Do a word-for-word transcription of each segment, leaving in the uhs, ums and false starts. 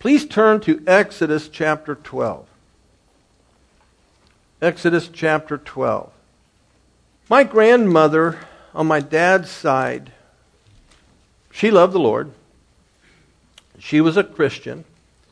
Please turn to Exodus chapter twelve. Exodus chapter twelve. My grandmother on my dad's side, she loved the Lord. She was a Christian.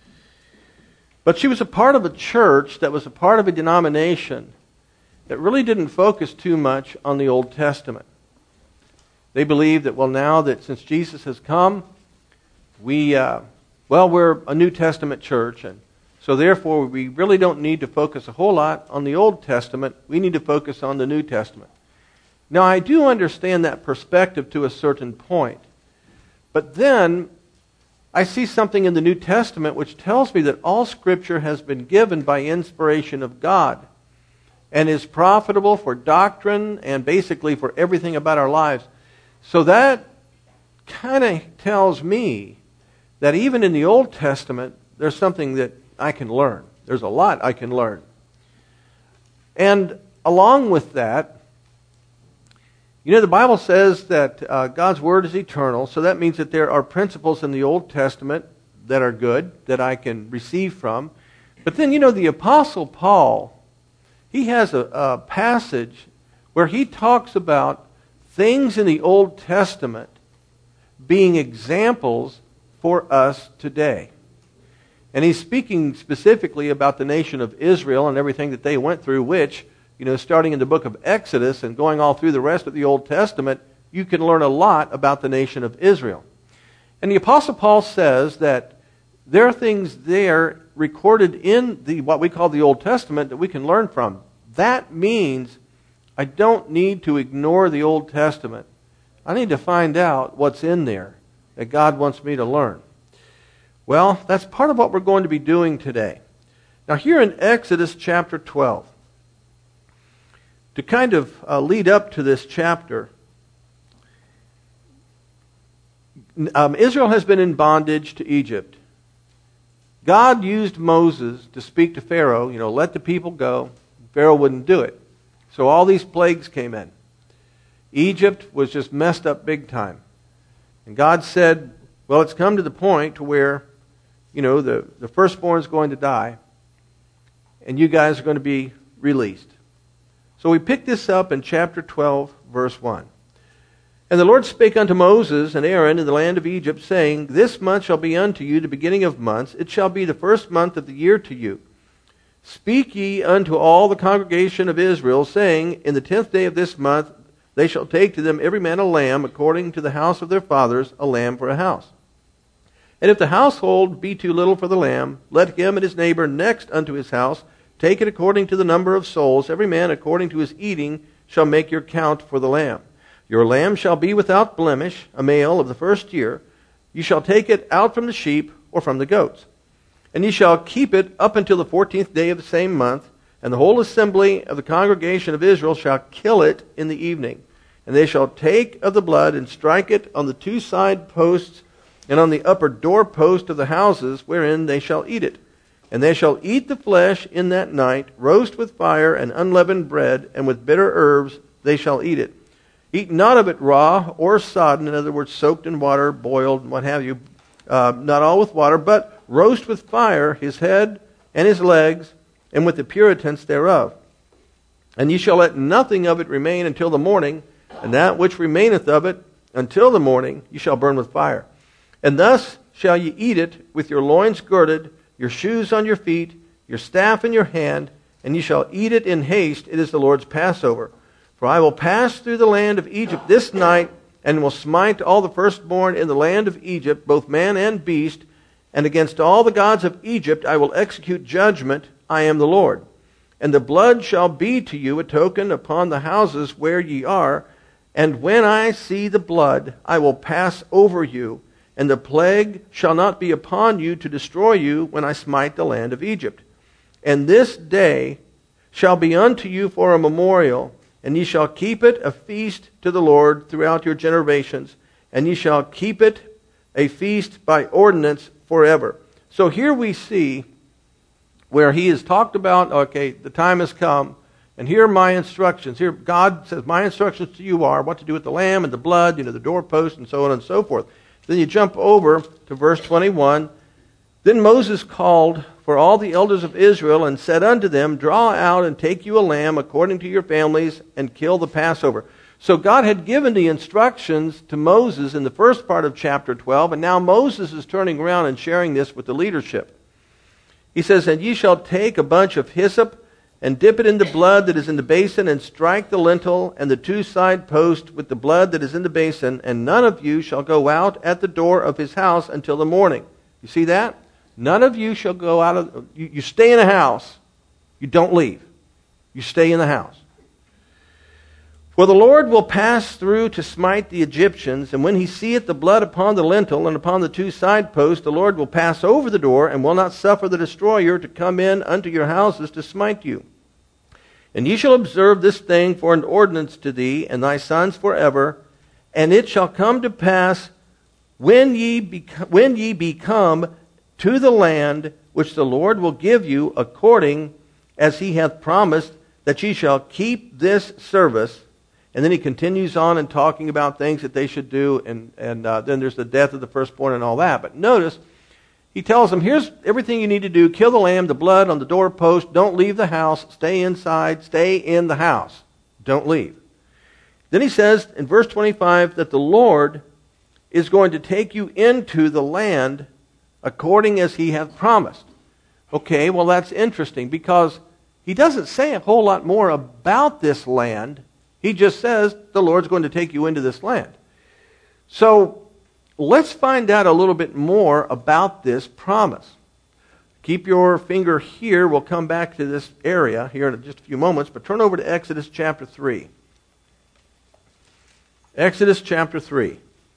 But she was a part of a church that was a part of a denomination that really didn't focus too much on the Old Testament. They believed that, well, now that since Jesus has come, we, uh, well, we're a New Testament church, and so therefore we really don't need to focus a whole lot on the Old Testament. We need to focus on the New Testament. Now, I do understand that perspective to a certain point, but then I see something in the New Testament which tells me that all Scripture has been given by inspiration of God and is profitable for doctrine and basically for everything about our lives. So that kind of tells me that even in the Old Testament, there's something that I can learn. There's a lot I can learn. And along with that, you know, the Bible says that uh, God's Word is eternal, so that means that there are principles in the Old Testament that are good, that I can receive from. But then, you know, the Apostle Paul, he has a, a passage where he talks about things in the Old Testament being examples for us today. And he's speaking specifically about the nation of Israel and everything that they went through, which, you know, starting in the book of Exodus and going all through the rest of the Old Testament, you can learn a lot about the nation of Israel. And the Apostle Paul says that there are things there recorded in the what we call the Old Testament that we can learn from. That means I don't need to ignore the Old Testament. I need to find out what's in there that God wants me to learn. Well, that's part of what we're going to be doing today. Now, here in Exodus chapter twelve, to kind of uh, lead up to this chapter, um, Israel has been in bondage to Egypt. God used Moses to speak to Pharaoh, you know, let the people go. Pharaoh wouldn't do it. So all these plagues came in. Egypt was just messed up big time. And God said, well, it's come to the point to where, you know, the, the firstborn is going to die, and you guys are going to be released. So we pick this up in chapter twelve, verse one. And the Lord spake unto Moses and Aaron in the land of Egypt, saying, This month shall be unto you the beginning of months. It shall be the first month of the year to you. Speak ye unto all the congregation of Israel, saying, In the tenth day of this month they shall take to them every man a lamb, according to the house of their fathers, a lamb for a house. And if the household be too little for the lamb, let him and his neighbor next unto his house take it according to the number of souls. Every man according to his eating shall make your count for the lamb. Your lamb shall be without blemish, a male of the first year. You shall take it out from the sheep or from the goats. And ye shall keep it up until the fourteenth day of the same month. And the whole assembly of the congregation of Israel shall kill it in the evening. And they shall take of the blood and strike it on the two side posts and on the upper doorpost of the houses wherein they shall eat it. And they shall eat the flesh in that night, roast with fire and unleavened bread, and with bitter herbs they shall eat it. Eat not of it raw or sodden, in other words, soaked in water, boiled, what have you, uh, not all with water, but roast with fire his head and his legs, and with the puritance thereof. And ye shall let nothing of it remain until the morning, and that which remaineth of it until the morning ye shall burn with fire. And thus shall ye eat it with your loins girded, your shoes on your feet, your staff in your hand, and ye shall eat it in haste. It is the Lord's Passover. For I will pass through the land of Egypt this night, and will smite all the firstborn in the land of Egypt, both man and beast, and against all the gods of Egypt I will execute judgment. I am the Lord. And the blood shall be to you a token upon the houses where ye are, and when I see the blood, I will pass over you, and the plague shall not be upon you to destroy you when I smite the land of Egypt. And this day shall be unto you for a memorial, and ye shall keep it a feast to the Lord throughout your generations, and ye shall keep it a feast by ordinance forever. So here we see where he has talked about, okay, the time has come, and here are my instructions. Here God says, my instructions to you are what to do with the lamb and the blood, you know, the doorpost, and so on and so forth. Then you jump over to verse twenty-one, Then Moses called for all the elders of Israel and said unto them, Draw out and take you a lamb according to your families and kill the Passover. So God had given the instructions to Moses in the first part of chapter twelve, and now Moses is turning around and sharing this with the leadership. He says, And ye shall take a bunch of hyssop and dip it in the blood that is in the basin, and strike the lintel and the two side posts with the blood that is in the basin, and none of you shall go out at the door of his house until the morning. You see that? None of you shall go out of... You, you stay in the house. You don't leave. You stay in the house. For the Lord will pass through to smite the Egyptians, and when he seeth the blood upon the lintel and upon the two side posts, the Lord will pass over the door, and will not suffer the destroyer to come in unto your houses to smite you. And ye shall observe this thing for an ordinance to thee and thy sons forever, and it shall come to pass when ye bec- when ye become to the land which the Lord will give you, according as he hath promised, that ye shall keep this service. And then he continues on and talking about things that they should do, and, and uh, then there's the death of the firstborn and all that. But notice, he tells them, here's everything you need to do. Kill the lamb, the blood on the doorpost. Don't leave the house. Stay inside. Stay in the house. Don't leave. Then he says in verse twenty-five that the Lord is going to take you into the land according as he hath promised. Okay, well that's interesting, because he doesn't say a whole lot more about this land. He just says the Lord's going to take you into this land. So let's find out a little bit more about this promise. Keep your finger here. We'll come back to this area here in just a few moments, but turn over to Exodus chapter three. Exodus chapter three.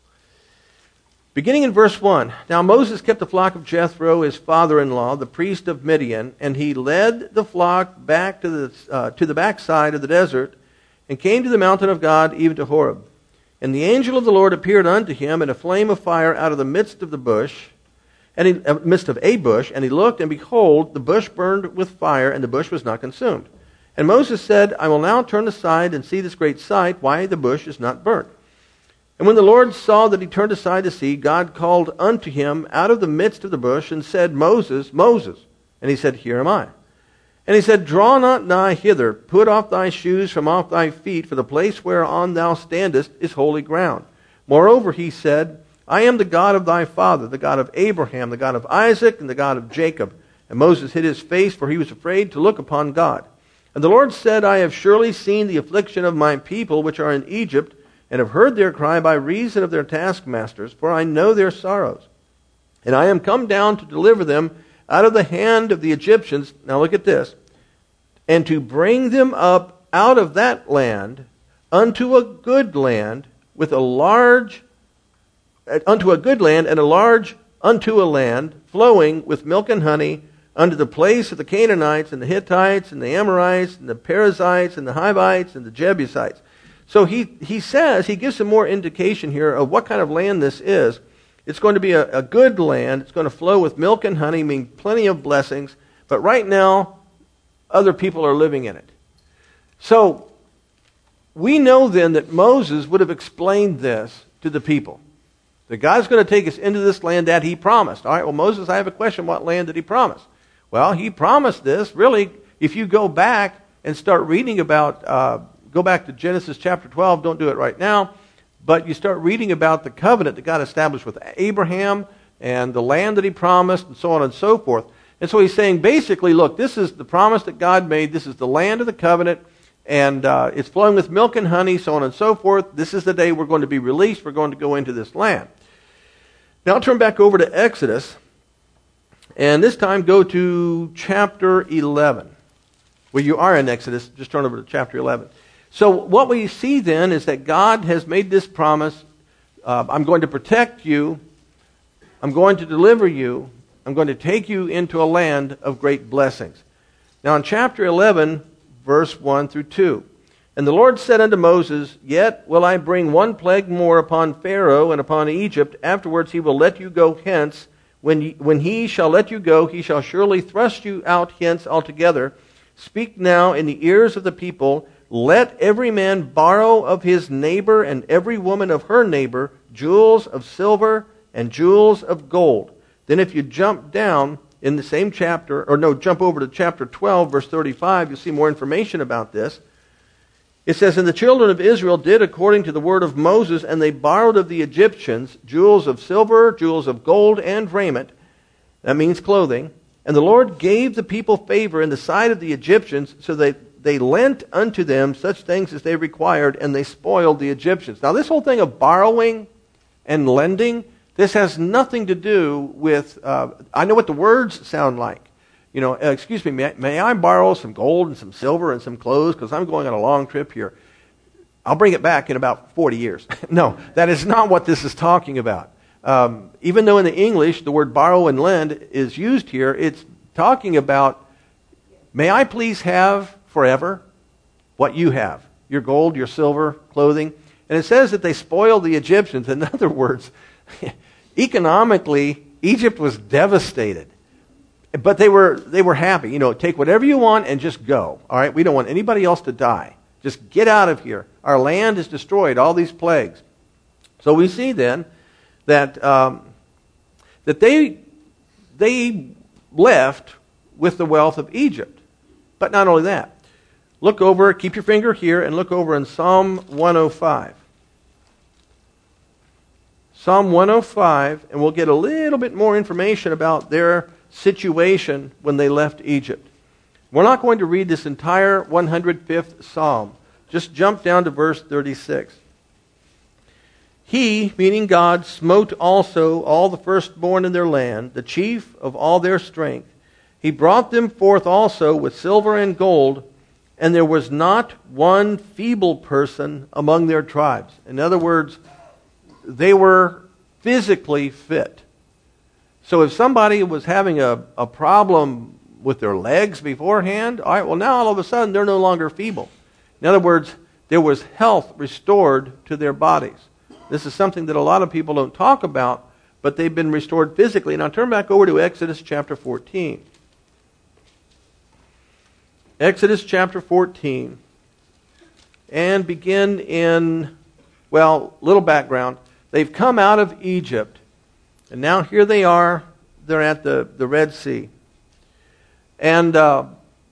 Beginning in verse one. Now Moses kept the flock of Jethro, his father-in-law, the priest of Midian, and he led the flock back to the, uh, to the backside of the desert, and came to the mountain of God, even to Horeb. And the angel of the Lord appeared unto him in a flame of fire out of the midst of the bush, and in the midst of a bush, and he looked, and behold, the bush burned with fire, and the bush was not consumed. And Moses said, I will now turn aside and see this great sight, why the bush is not burnt. And when the Lord saw that he turned aside to see, God called unto him out of the midst of the bush, and said, Moses, Moses. And he said, Here am I. And he said, Draw not nigh hither, put off thy shoes from off thy feet, for the place whereon thou standest is holy ground. Moreover, he said, I am the God of thy father, the God of Abraham, the God of Isaac, and the God of Jacob. And Moses hid his face, for he was afraid to look upon God. And the Lord said, I have surely seen the affliction of my people which are in Egypt, and have heard their cry by reason of their taskmasters, for I know their sorrows. And I am come down to deliver them out of the hand of the Egyptians, now look at this, and to bring them up out of that land unto a good land, with a large, unto a good land, and a large unto a land, flowing with milk and honey, unto the place of the Canaanites, and the Hittites, and the Amorites, and the Perizzites, and the Hivites, and the Jebusites. So he, he says, he gives some more indication here of what kind of land this is. It's going to be a, a good land. It's going to flow with milk and honey, meaning plenty of blessings. But right now, other people are living in it. So, we know then that Moses would have explained this to the people. That God's going to take us into this land that he promised. All right, well, Moses, I have a question. What land did he promise? Well, he promised this. Really, if you go back and start reading about, uh, go back to Genesis chapter twelve, don't do it right now. But you start reading about the covenant that God established with Abraham and the land that he promised and so on and so forth. And so he's saying basically, look, this is the promise that God made. This is the land of the covenant. And uh, it's flowing with milk and honey, so on and so forth. This is the day we're going to be released. We're going to go into this land. Now I'll turn back over to Exodus. And this time go to chapter eleven. Well, you are in Exodus. Just turn over to chapter eleven. So what we see then is that God has made this promise. Uh, I'm going to protect you. I'm going to deliver you. I'm going to take you into a land of great blessings. Now in chapter eleven, verse one through two. And the Lord said unto Moses, Yet will I bring one plague more upon Pharaoh and upon Egypt. Afterwards he will let you go hence. When, ye, when he shall let you go, he shall surely thrust you out hence altogether. Speak now in the ears of the people. Let every man borrow of his neighbor and every woman of her neighbor jewels of silver and jewels of gold. Then if you jump down in the same chapter, or no, jump over to chapter twelve, verse thirty-five, you'll see more information about this. It says, "And the children of Israel did according to the word of Moses, and they borrowed of the Egyptians jewels of silver, jewels of gold, and raiment." That means clothing. "And the Lord gave the people favor in the sight of the Egyptians, so that they lent unto them such things as they required, and they spoiled the Egyptians." Now this whole thing of borrowing and lending, this has nothing to do with, uh, I know what the words sound like. You know, uh, excuse me, may, may I borrow some gold and some silver and some clothes because I'm going on a long trip here. I'll bring it back in about forty years. No, that is not what this is talking about. Um, even though in the English the word borrow and lend is used here, it's talking about, may I please have forever what you have, your gold, your silver, clothing. And it says that they spoiled the Egyptians. In other words, economically, Egypt was devastated. But they were they were happy. You know, take whatever you want and just go. All right, we don't want anybody else to die. Just get out of here. Our land is destroyed, all these plagues. So we see then that um, that they they left with the wealth of Egypt. But not only that. Look over, keep your finger here, and look over in Psalm one oh five. Psalm one oh five, and we'll get a little bit more information about their situation when they left Egypt. We're not going to read this entire one hundred fifth Psalm. Just jump down to verse thirty-six. "He," meaning God, "smote also all the firstborn in their land, the chief of all their strength. He brought them forth also with silver and gold, and there was not one feeble person among their tribes." In other words, they were physically fit. So if somebody was having a, a problem with their legs beforehand, all right, well now all of a sudden they're no longer feeble. In other words, there was health restored to their bodies. This is something that a lot of people don't talk about, but they've been restored physically. Now turn back over to Exodus chapter fourteen. Exodus chapter fourteen. And begin in, well, little background. They've come out of Egypt. And now here they are. They're at the, the Red Sea. And uh,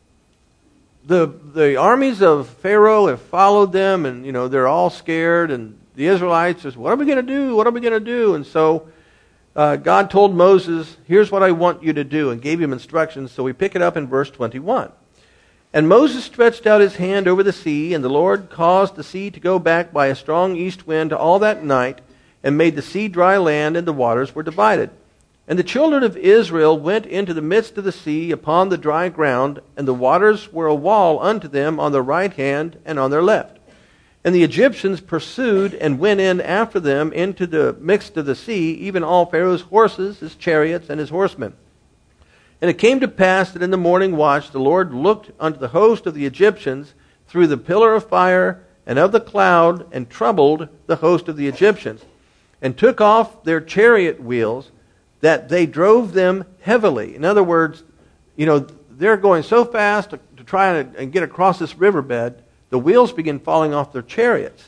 the the armies of Pharaoh have followed them, and you know they're all scared. And the Israelites says, "What are we going to do? What are we going to do?" And so uh, God told Moses, "Here's what I want you to do," and gave him instructions. So we pick it up in verse twenty-one. "And Moses stretched out his hand over the sea, and the Lord caused the sea to go back by a strong east wind all that night, and made the sea dry land, and the waters were divided. And the children of Israel went into the midst of the sea upon the dry ground, and the waters were a wall unto them on their right hand and on their left. And the Egyptians pursued and went in after them into the midst of the sea, even all Pharaoh's horses, his chariots, and his horsemen. And it came to pass that in the morning watch the Lord looked unto the host of the Egyptians through the pillar of fire and of the cloud, and troubled the host of the Egyptians, and took off their chariot wheels, that they drove them heavily." In other words, you know, they're going so fast to, to try and, and get across this riverbed, the wheels begin falling off their chariots.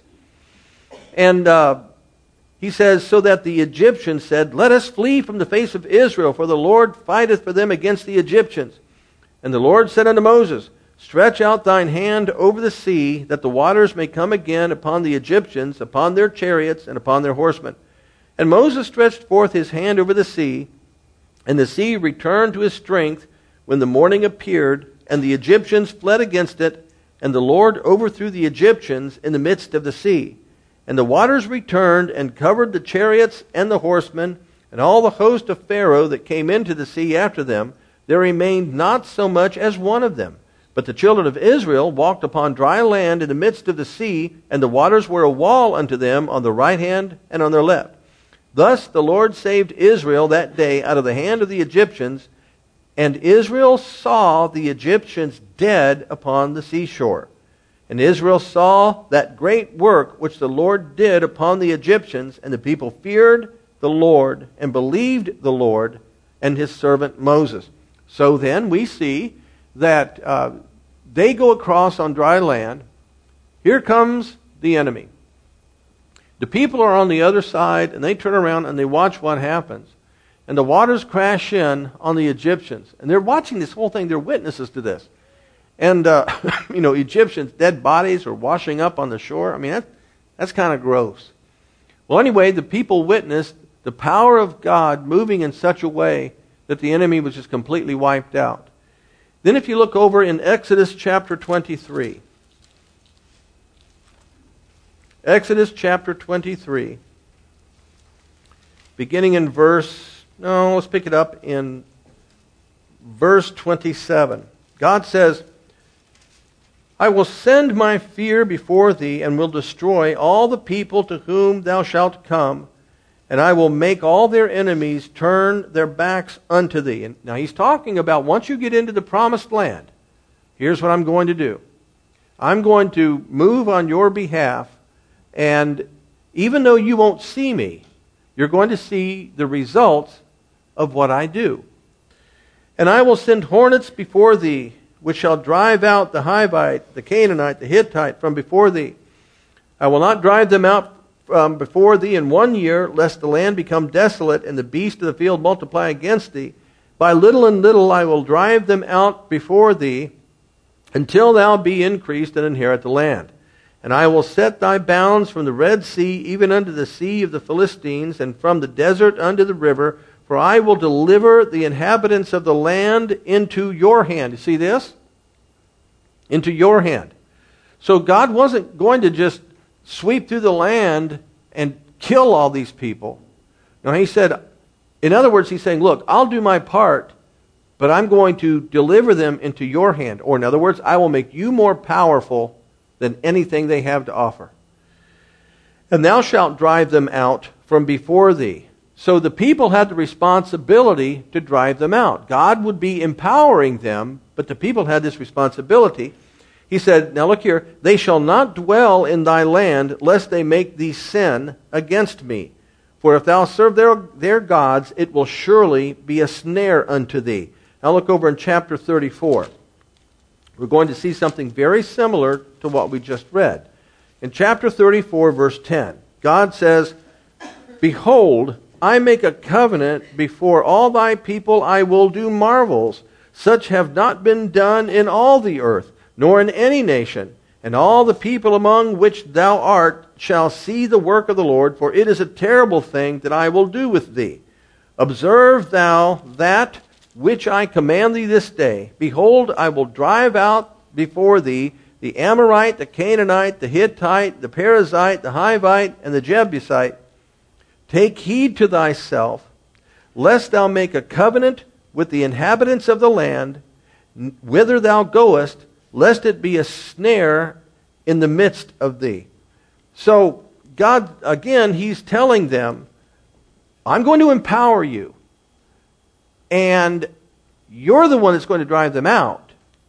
And uh, he says, "So that the Egyptians said, Let us flee from the face of Israel, for the Lord fighteth for them against the Egyptians. And the Lord said unto Moses, Stretch out thine hand over the sea, that the waters may come again upon the Egyptians, upon their chariots, and upon their horsemen. And Moses stretched forth his hand over the sea, and the sea returned to his strength when the morning appeared, and the Egyptians fled against it, and the Lord overthrew the Egyptians in the midst of the sea. And the waters returned and covered the chariots and the horsemen, and all the host of Pharaoh that came into the sea after them. There remained not so much as one of them. But the children of Israel walked upon dry land in the midst of the sea, and the waters were a wall unto them on the right hand and on their left. Thus the Lord saved Israel that day out of the hand of the Egyptians, and Israel saw the Egyptians dead upon the seashore. And Israel saw that great work which the Lord did upon the Egyptians, and the people feared the Lord and believed the Lord and his servant Moses." So then we see that uh, they go across on dry land. Here comes the enemy. The people are on the other side, and they turn around and they watch what happens. and the waters crash in on the Egyptians. And they're watching this whole thing. They're witnesses to this. And, uh, you know, Egyptians' dead bodies are washing up on the shore. I mean, that, that's kind of gross. Well, anyway, the people witnessed the power of God moving in such a way that the enemy was just completely wiped out. Then if you look over in Exodus chapter twenty-three. Exodus chapter twenty-three. Beginning in verse, no, let's pick it up in verse twenty-seven. God says, I will send my fear before thee, and will destroy all the people to whom thou shalt come, and I will make all their enemies turn their backs unto thee. And now he's talking about once you get into the promised land, here's what I'm going to do. I'm going to move on your behalf, and even though you won't see me, you're going to see the results of what I do. And I will send hornets before thee, which shall drive out the Hivite, the Canaanite, the Hittite from before thee. I will not drive them out um, before thee in one year, lest the land become desolate and the beasts of the field multiply against thee. By little and little I will drive them out before thee, until thou be increased and inherit the land. And I will set thy bounds from the Red Sea, even unto the sea of the Philistines, and from the desert unto the river. For I will deliver the inhabitants of the land into your hand. You see this? Into your hand. So God wasn't going to just sweep through the land and kill all these people. No, he said, in other words, he's saying, look, I'll do my part, but I'm going to deliver them into your hand. Or in other words, I will make you more powerful than anything they have to offer. And thou shalt drive them out from before thee. So the people had the responsibility to drive them out. God would be empowering them, but the people had this responsibility. He said, now look here, they shall not dwell in thy land, lest they make thee sin against me. For if thou serve their, their gods, it will surely be a snare unto thee. Now look over in chapter thirty-four. We're going to see something very similar to what we just read. In chapter thirty-four, verse ten, God says, Behold, I make a covenant before all thy people, I will do marvels. Such have not been done in all the earth, nor in any nation. And all the people among which thou art shall see the work of the Lord, for it is a terrible thing that I will do with thee. Observe thou that which I command thee this day. Behold, I will drive out before thee the Amorite, the Canaanite, the Hittite, the Perizzite, the Hivite, and the Jebusite. Take heed to thyself, lest thou make a covenant with the inhabitants of the land, whither thou goest, lest it be a snare in the midst of thee. So, God, again, He's telling them, I'm going to empower you, and you're the one that's going to drive them out,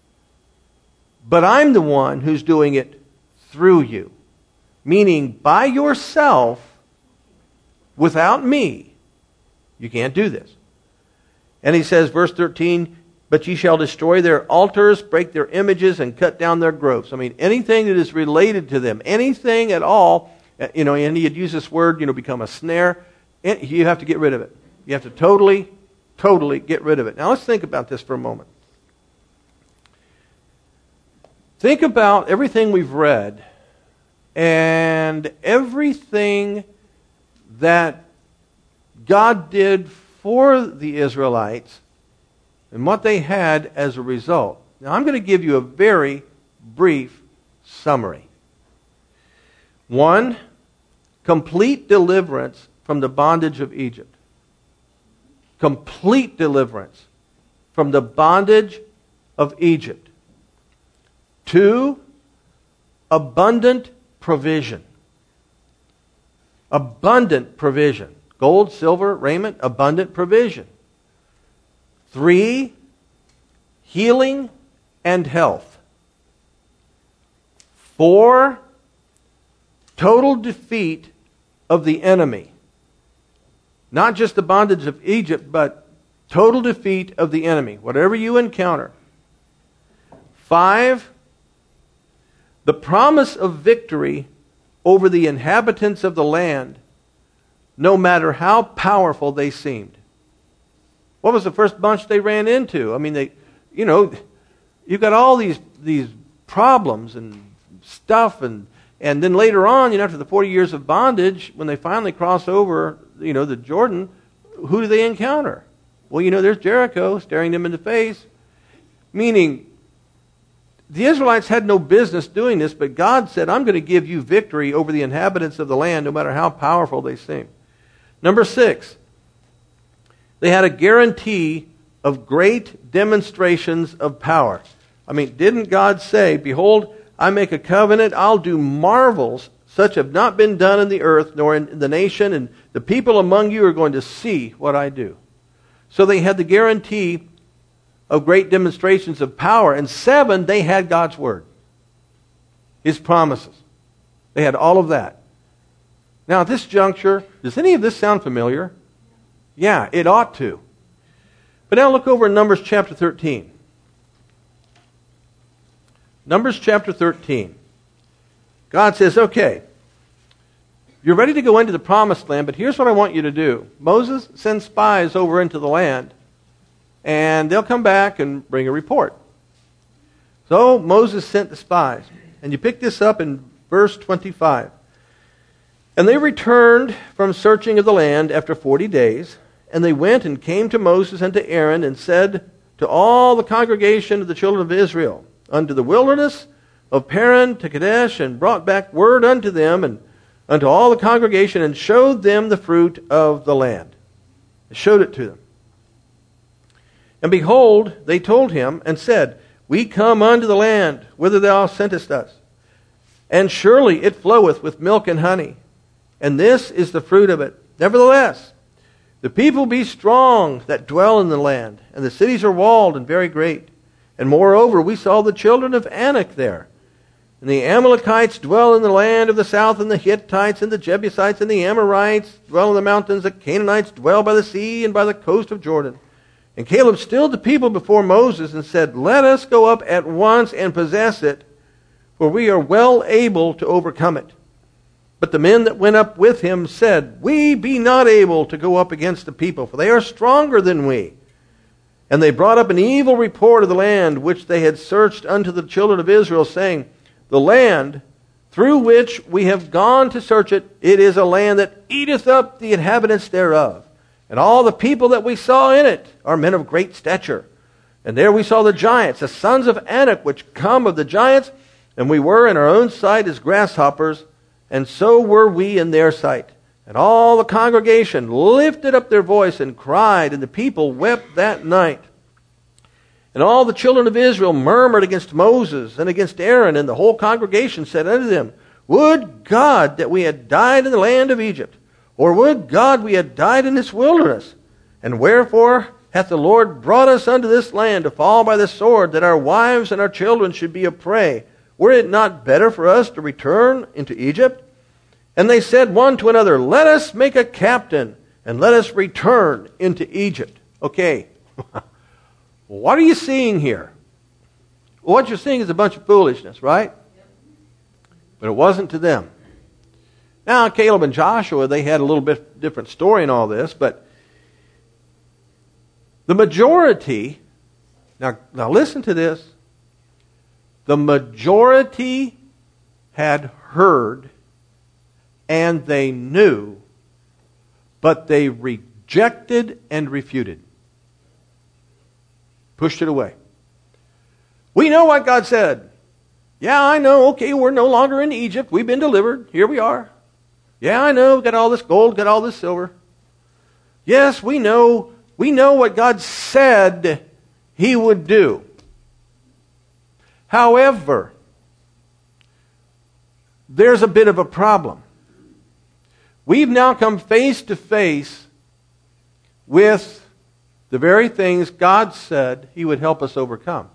but I'm the one who's doing it through you. Meaning, by yourself, without me, you can't do this. And he says, verse thirteen, but ye shall destroy their altars, break their images, and cut down their groves. I mean, anything that is related to them, anything at all, you know, and he had used this word, you know, become a snare, you have to get rid of it. You have to totally, totally get rid of it. Now let's think about this for a moment. Think about everything we've read and everything that God did for the Israelites and what they had as a result. Now I'm going to give you a very brief summary. One, complete deliverance from the bondage of Egypt. Complete deliverance from the bondage of Egypt. Two, abundant provision. Abundant provision. Gold, silver, raiment, abundant provision. Three, healing and health. Four, total defeat of the enemy. Not just the bondage of Egypt, but total defeat of the enemy, whatever you encounter. Five, the promise of victory over the inhabitants of the land, no matter how powerful they seemed. What was the first bunch they ran into? I mean, they, you know, you've got all these these problems and stuff, and and then later on, you know, after the forty years of bondage, when they finally cross over, you know, the Jordan, who do they encounter? Well, you know, there's Jericho staring them in the face, meaning the Israelites had no business doing this, but God said, I'm going to give you victory over the inhabitants of the land, no matter how powerful they seem. Number six, they had a guarantee of great demonstrations of power. I mean, didn't God say, behold, I make a covenant, I'll do marvels such have not been done in the earth nor in the nation, and the people among you are going to see what I do. So they had the guarantee of great demonstrations of power. And seven, they had God's word, His promises. They had all of that. Now at this juncture, does any of this sound familiar? Yeah, it ought to. But now look over in Numbers chapter thirteen. Numbers chapter thirteen. God says, okay, you're ready to go into the promised land, but here's what I want you to do. Moses, send spies over into the land, and they'll come back and bring a report. So Moses sent the spies. And you pick this up in verse twenty-five. And they returned from searching of the land after forty days, and they went and came to Moses and to Aaron and said to all the congregation of the children of Israel, unto the wilderness of Paran to Kadesh, and brought back word unto them and unto all the congregation, and showed them the fruit of the land. They showed it to them. And behold, they told him and said, we come unto the land whither thou sentest us, and surely it floweth with milk and honey, and this is the fruit of it. Nevertheless, the people be strong that dwell in the land, and the cities are walled and very great. And moreover, we saw the children of Anak there. And the Amalekites dwell in the land of the south, and the Hittites, and the Jebusites, and the Amorites dwell in the mountains. The Canaanites dwell by the sea and by the coast of Jordan. And Caleb stilled the people before Moses and said, let us go up at once and possess it, for we are well able to overcome it. But the men that went up with him said, we be not able to go up against the people, for they are stronger than we. And they brought up an evil report of the land which they had searched unto the children of Israel, saying, the land through which we have gone to search it, it is a land that eateth up the inhabitants thereof. And all the people that we saw in it are men of great stature. And there we saw the giants, the sons of Anak, which come of the giants, and we were in our own sight as grasshoppers, and so were we in their sight. And all the congregation lifted up their voice and cried, and the people wept that night. And all the children of Israel murmured against Moses and against Aaron, and the whole congregation said unto them, would God that we had died in the land of Egypt, or would God we had died in this wilderness? And wherefore hath the Lord brought us unto this land to fall by the sword, that our wives and our children should be a prey? Were it not better for us to return into Egypt? And they said one to another, let us make a captain, and let us return into Egypt. Okay. What are you seeing here? Well, what you're seeing is a bunch of foolishness, right? But it wasn't to them. Now, Caleb and Joshua, they had a little bit different story in all this, but the majority, now, now listen to this, the majority had heard and they knew, but they rejected and refuted. Pushed it away. We know what God said. Yeah, I know. Okay, we're no longer in Egypt. We've been delivered. Here we are. Yeah, I know. Got all this gold, got all this silver. Yes, we know. We know what God said He would do. However, there's a bit of a problem. We've now come face to face with the very things God said He would help us overcome.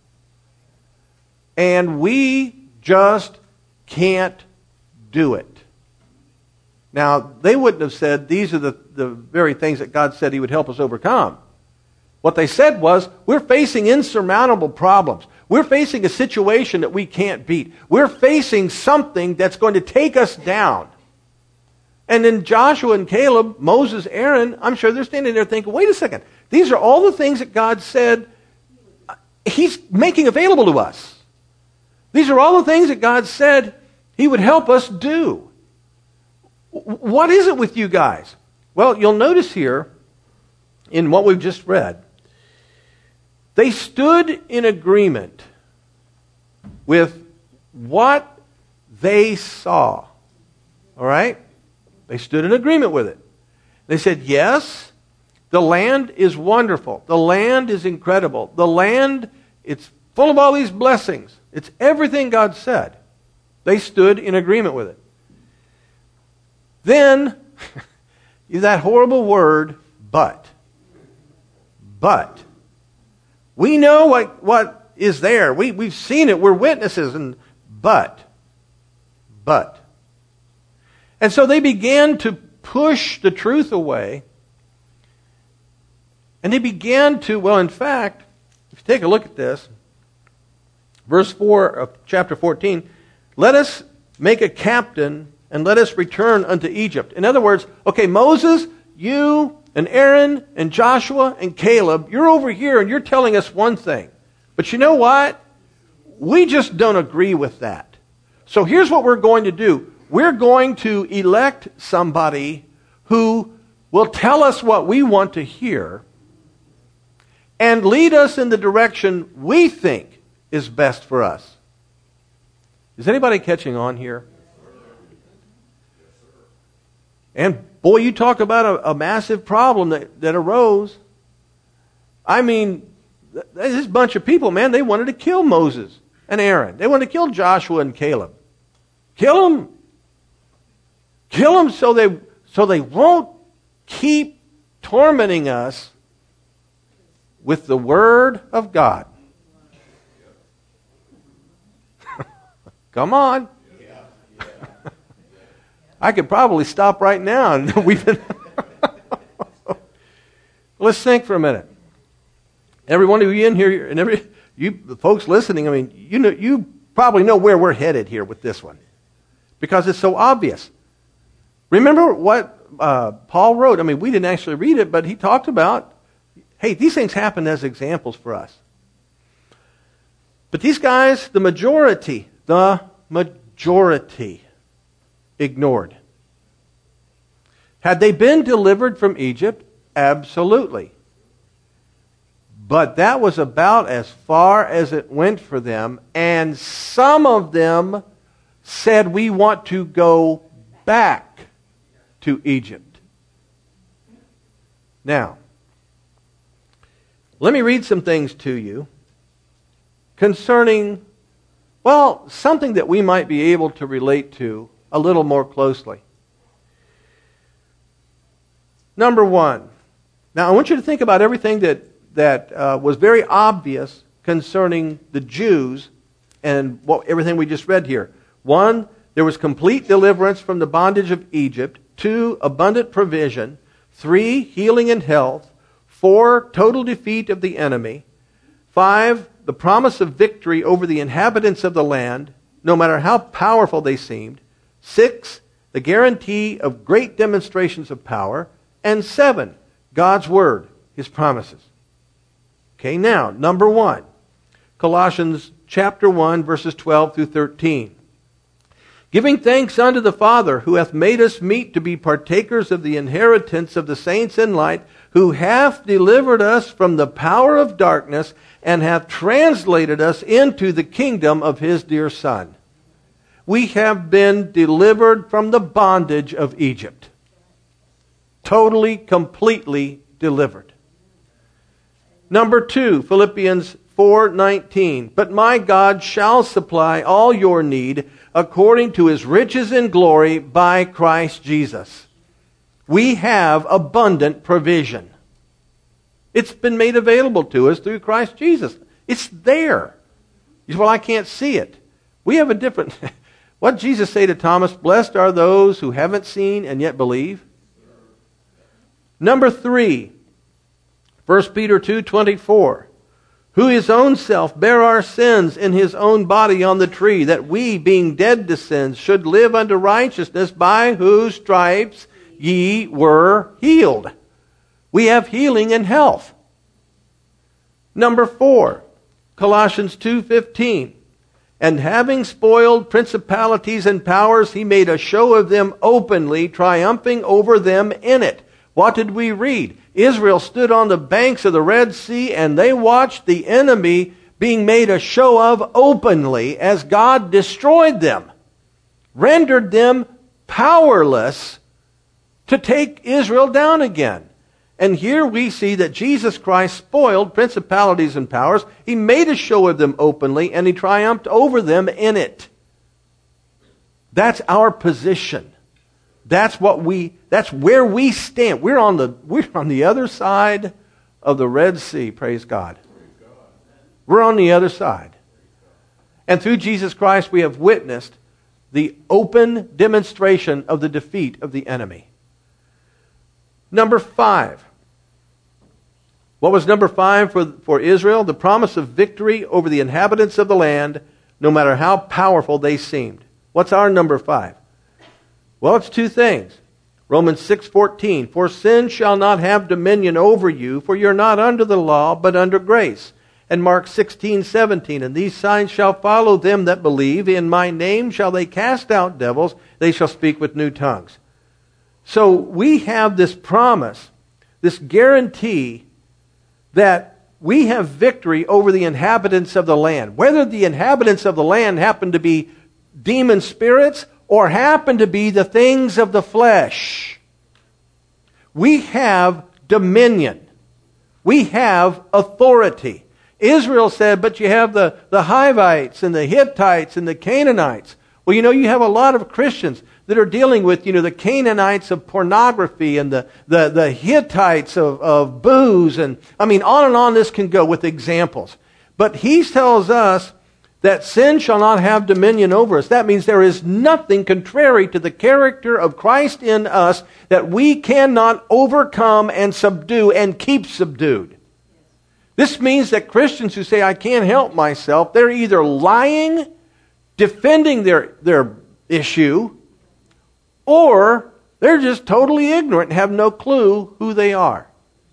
And we just can't do it. Now, they wouldn't have said these are the, the very things that God said He would help us overcome. What they said was, we're facing insurmountable problems. We're facing a situation that we can't beat. We're facing something that's going to take us down. And then Joshua and Caleb, Moses, Aaron, I'm sure they're standing there thinking, wait a second, These are all the things that God said He's making available to us. These are all the things that God said He would help us do. What is it with you guys? Well, you'll notice here in what we've just read, they stood in agreement with what they saw. All right? They stood in agreement with it. They said, yes, the land is wonderful. The land is incredible. The land, it's full of all these blessings. It's everything God said. They stood in agreement with it. Then, that horrible word, but. But. We know what, what is there. We, we've seen it. We're witnesses. And but. But. And so they began to push the truth away. And they began to, well, in fact, if you take a look at this, verse four of chapter fourteen, let us make a captain and let us return unto Egypt. In other words, okay, Moses, you and Aaron and Joshua and Caleb, you're over here and you're telling us one thing. But you know what? We just don't agree with that. So here's what we're going to do. We're going to elect somebody who will tell us what we want to hear and lead us in the direction we think is best for us. Is anybody catching on here? And boy, you talk about a, a massive problem that, that arose. I mean, this bunch of people, man, they wanted to kill Moses and Aaron. They wanted to kill Joshua and Caleb. Kill them. Kill them so they, so they won't keep tormenting us with the Word of God. Come on. I could probably stop right now. And we've been Let's think for a minute. Every one of you in here, and every you the folks listening, I mean, you know, you probably know where we're headed here with this one, because it's so obvious. Remember what uh, Paul wrote? I mean, we didn't actually read it, but he talked about, hey, these things happen as examples for us. But these guys, the majority, the majority, ignored. Had they been delivered from Egypt? Absolutely. But that was about as far as it went for them, and some of them said, we want to go back to Egypt. Now, let me read some things to you concerning, well, something that we might be able to relate to a little more closely. Number one. Now, I want you to think about everything that, that uh, was very obvious concerning the Jews and what, everything we just read here. One, there was complete deliverance from the bondage of Egypt. Two, abundant provision. Three, healing and health. Four, total defeat of the enemy. Five, the promise of victory over the inhabitants of the land, no matter how powerful they seemed. Six, the guarantee of great demonstrations of power. And seven, God's Word, His promises. Okay, now, number one, Colossians chapter one, verses twelve through thirteen. Giving thanks unto the Father, who hath made us meet to be partakers of the inheritance of the saints in light, who hath delivered us from the power of darkness, and hath translated us into the kingdom of His dear Son. We have been delivered from the bondage of Egypt. Totally, completely delivered. Number two, Philippians four nineteen. But my God shall supply all your need according to His riches in glory by Christ Jesus. We have abundant provision. It's been made available to us through Christ Jesus. It's there. You say, well, I can't see it. We have a different... What did Jesus say to Thomas? Blessed are those who haven't seen and yet believe. Number three, First Peter two twenty-four. Who His own self bare our sins in His own body on the tree, that we, being dead to sins, should live unto righteousness, by whose stripes ye were healed. We have healing and health. Number four, Colossians two fifteen. And having spoiled principalities and powers, he made a show of them openly, triumphing over them in it. What did we read? Israel stood on the banks of the Red Sea and they watched the enemy being made a show of openly as God destroyed them, rendered them powerless to take Israel down again. And here we see that Jesus Christ spoiled principalities and powers. He made a show of them openly, and he triumphed over them in it. That's our position. That's what we. That's where we stand. We're on the we're on the other side of the Red Sea. Praise God. We're on the other side, and through Jesus Christ, we have witnessed the open demonstration of the defeat of the enemy. Number five. What was number five for, for Israel? The promise of victory over the inhabitants of the land, no matter how powerful they seemed. What's our number five? Well, it's two things. Romans six fourteen. For sin shall not have dominion over you, for you're not under the law, but under grace. And Mark sixteen seventeen. And these signs shall follow them that believe. In my name shall they cast out devils. They shall speak with new tongues. So we have this promise, this guarantee that we have victory over the inhabitants of the land. Whether the inhabitants of the land happen to be demon spirits or happen to be the things of the flesh, we have dominion. We have authority. Israel said, but you have the, the Hivites and the Hittites and the Canaanites. Well, you know, you have a lot of Christians that are dealing with, you know, the Canaanites of pornography and the, the, the Hittites of, of booze. And I mean, on and on this can go with examples. But he tells us that sin shall not have dominion over us. That means there is nothing contrary to the character of Christ in us that we cannot overcome and subdue and keep subdued. This means that Christians who say, I can't help myself, they're either lying, defending their, their issue, or they're just totally ignorant and have no clue who they are.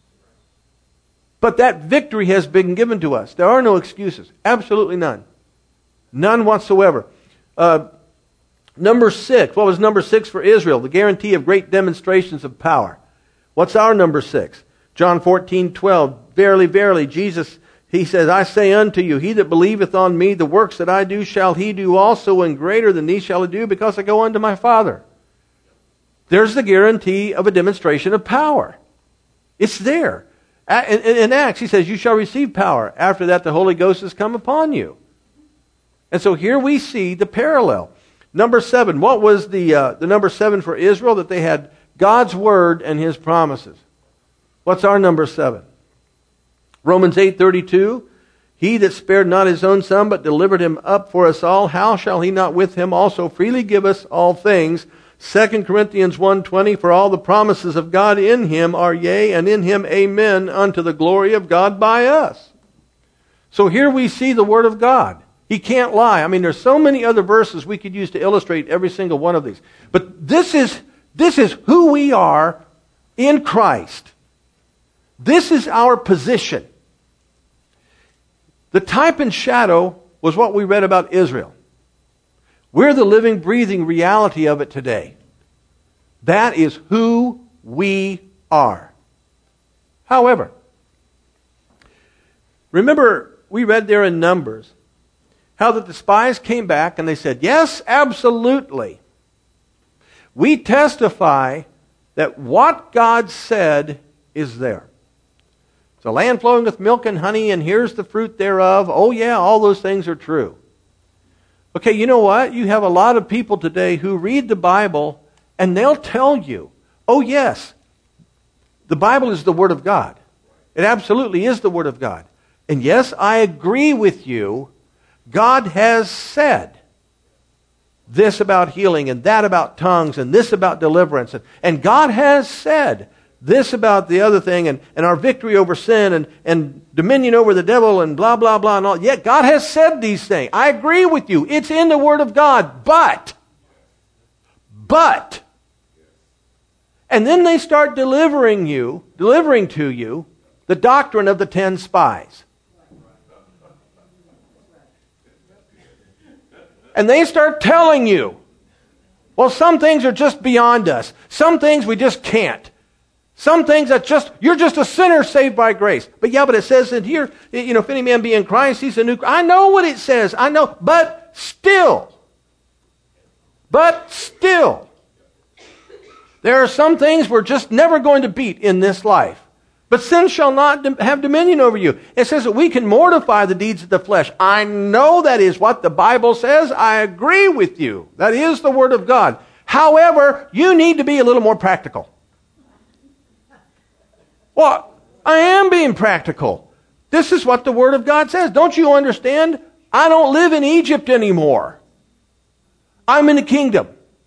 But that victory has been given to us. There are no excuses. Absolutely none. None whatsoever. Uh, number six. What was number six for Israel? The guarantee of great demonstrations of power. What's our number six? John fourteen twelve. Verily, verily, Jesus, he says, I say unto you, he that believeth on me, the works that I do shall he do also, and greater than these shall he do, because I go unto my Father. There's the guarantee of a demonstration of power. It's there. In, in, in Acts, he says, you shall receive power. After that, the Holy Ghost has come upon you. And so here we see the parallel. Number seven. What was the, uh, the number seven for Israel? That they had God's word and his promises. What's our number seven? Romans eight thirty-two. He that spared not his own son, but delivered him up for us all, how shall he not with him also freely give us all things? Second Corinthians one twenty. For all the promises of God in him are yea, and in him amen, unto the glory of God by us. So here we see the word of God. He can't lie. I mean, there's so many other verses we could use to illustrate every single one of these. But this is, this is who we are in Christ. This is our position. The type and shadow was what we read about Israel. We're the living, breathing reality of it today. That is who we are. However, remember we read there in Numbers how that the spies came back and they said, yes, absolutely. We testify that what God said is there. It's a land flowing with milk and honey, and here's the fruit thereof. Oh yeah, all those things are true. Okay, you know what? You have a lot of people today who read the Bible and they'll tell you, oh yes, the Bible is the Word of God. It absolutely is the Word of God. And yes, I agree with you. God has said this about healing and that about tongues and this about deliverance. And, and God has said this about the other thing, and, and our victory over sin, and, and dominion over the devil, and blah, blah, blah, and all. Yet God has said these things. I agree with you. It's in the Word of God. But, but, and then they start delivering you, delivering to you, the doctrine of the ten spies. And they start telling you, well, some things are just beyond us. Some things we just can't. Some things that just, you're just a sinner saved by grace. But yeah, but it says in here, you know, if any man be in Christ, he's a new, I know what it says. I know, but still, but still, there are some things we're just never going to beat in this life. But sin shall not have dominion over you. It says that we can mortify the deeds of the flesh. I know that is what the Bible says. I agree with you. That is the Word of God. However, you need to be a little more practical. Well, I am being practical. This is what the Word of God says. Don't you understand? I don't live in Egypt anymore. I'm in the kingdom.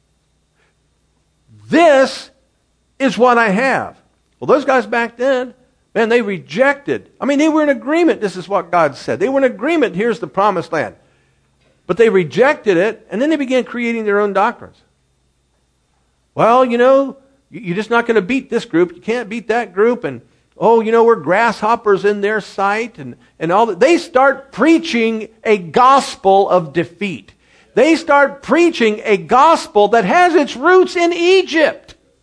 This is what I have. Well, those guys back then, man, they rejected. I mean, they were in agreement. This is what God said. They were in agreement. Here's the promised land. But they rejected it, and then they began creating their own doctrines. Well, you know, you're just not going to beat this group. You can't beat that group. And, oh, you know, we're grasshoppers in their sight. And, and all that. They start preaching a gospel of defeat. They start preaching a gospel that has its roots in Egypt.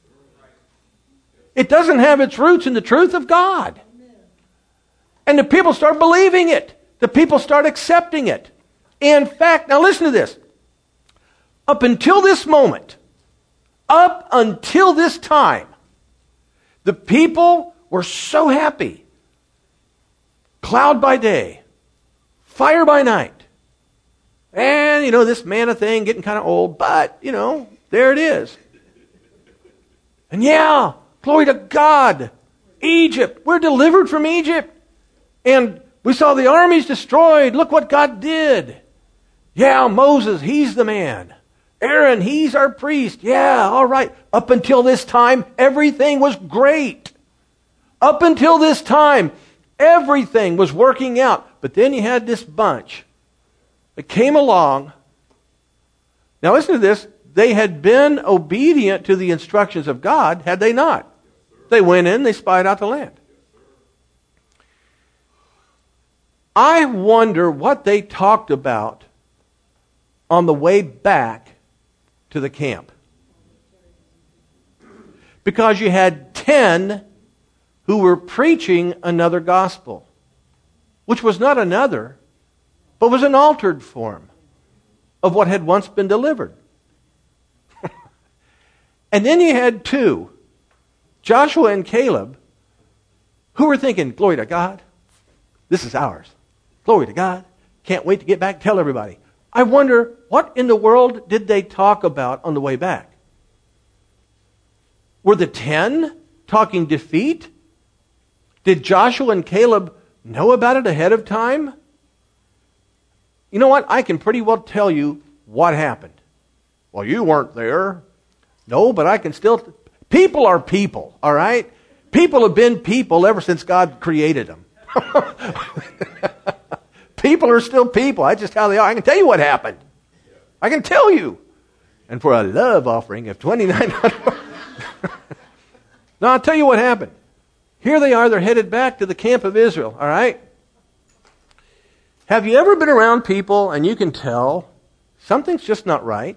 It doesn't have its roots in the truth of God. And the people start believing it. The people start accepting it. In fact, now listen to this. Up until this moment, up until this time, the people were so happy. Cloud by day, fire by night. And, you know, this manna thing getting kind of old, but, you know, there it is. And yeah, glory to God. Egypt. We're delivered from Egypt. And we saw the armies destroyed. Look what God did. Yeah, Moses, he's the man. Aaron, he's our priest. Yeah, all right. Up until this time, everything was great. Up until this time, everything was working out. But then you had this bunch that came along. Now listen to this. They had been obedient to the instructions of God, had they not? They went in, they spied out the land. I wonder what they talked about on the way back to the camp. Because you had ten who were preaching another gospel, which was not another, but was an altered form of what had once been delivered. And then you had two, Joshua and Caleb, who were thinking, glory to God, this is ours. Glory to God. Can't wait to get back and tell everybody. I wonder, what in the world did they talk about on the way back? Were the ten talking defeat? Did Joshua and Caleb know about it ahead of time? You know what? I can pretty well tell you what happened. Well, you weren't there. No, but I can still... People are people, all right? People have been people ever since God created them. People are still people. That's just how they are. I can tell you what happened. I can tell you. And for a love offering of twenty-nine dollars. No, I'll tell you what happened. Here they are. They're headed back to the camp of Israel, all right? Have you ever been around people and you can tell something's just not right?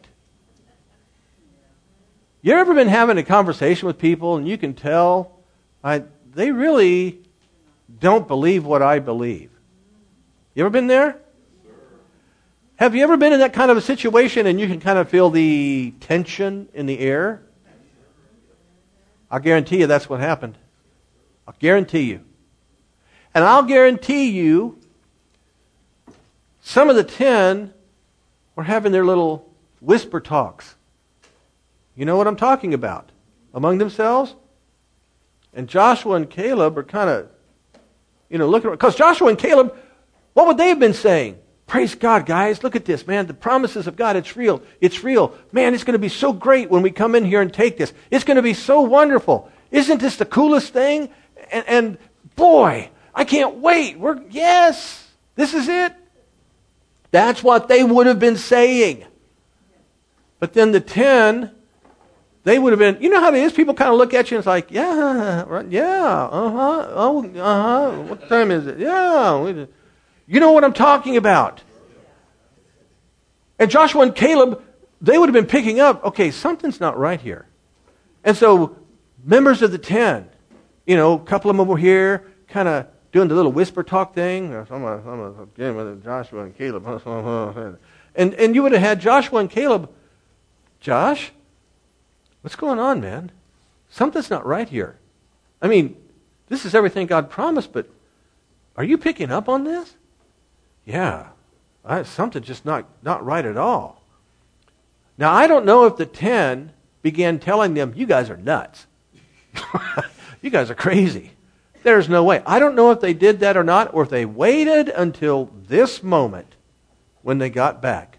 You ever been having a conversation with people and you can tell I, they really don't believe what I believe? You ever been there? Have you ever been in that kind of a situation and you can kind of feel the tension in the air? I'll guarantee you that's what happened. I'll guarantee you. And I'll guarantee you some of the ten were having their little whisper talks. You know what I'm talking about? Among themselves. And Joshua and Caleb are kind of, you know, looking around. Because Joshua and Caleb, what would they have been saying? Praise God, guys. Look at this, man. The promises of God, it's real. It's real. Man, it's going to be so great when we come in here and take this. It's going to be so wonderful. Isn't this the coolest thing? And, and boy, I can't wait. We're, yes, this is it. That's what they would have been saying. But then the ten... They would have been, you know how it is? People kind of look at you and it's like, yeah, right, yeah, uh-huh, oh, uh-huh, what time is it? Yeah. You know what I'm talking about. And Joshua and Caleb, they would have been picking up, okay, something's not right here. And so members of the ten, you know, a couple of them over here, kind of doing the little whisper talk thing. I'm again with Joshua and Caleb. And, and you would have had Joshua and Caleb, Josh, what's going on, man? Something's not right here. I mean, this is everything God promised, but are you picking up on this? Yeah, I, something's just not, not right at all. Now, I don't know if the ten began telling them, you guys are nuts. You guys are crazy. There's no way. I don't know if they did that or not, or if they waited until this moment when they got back.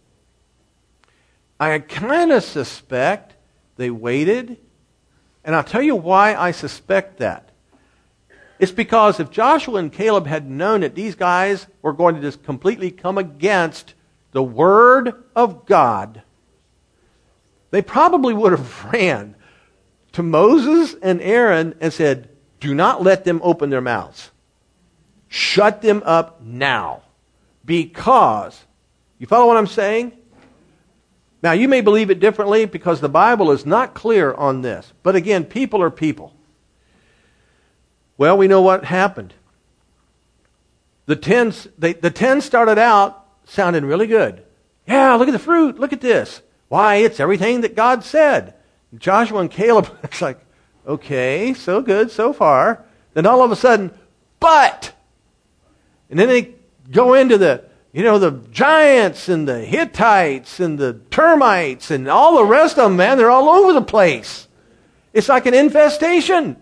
I kind of suspect they waited, and I'll tell you why I suspect that. It's because if Joshua and Caleb had known that these guys were going to just completely come against the Word of God, they probably would have ran to Moses and Aaron and said, do not let them open their mouths. Shut them up now. Because, you follow what I'm saying? Now, you may believe it differently because the Bible is not clear on this. But again, people are people. Well, we know what happened. The ten, they, the ten started out sounding really good. Yeah, look at the fruit. Look at this. Why, it's everything that God said. Joshua and Caleb, it's like, okay, so good so far. Then all of a sudden, but! And then they go into the, you know, the giants and the Hittites and the termites and all the rest of them, man, they're all over the place. It's like an infestation.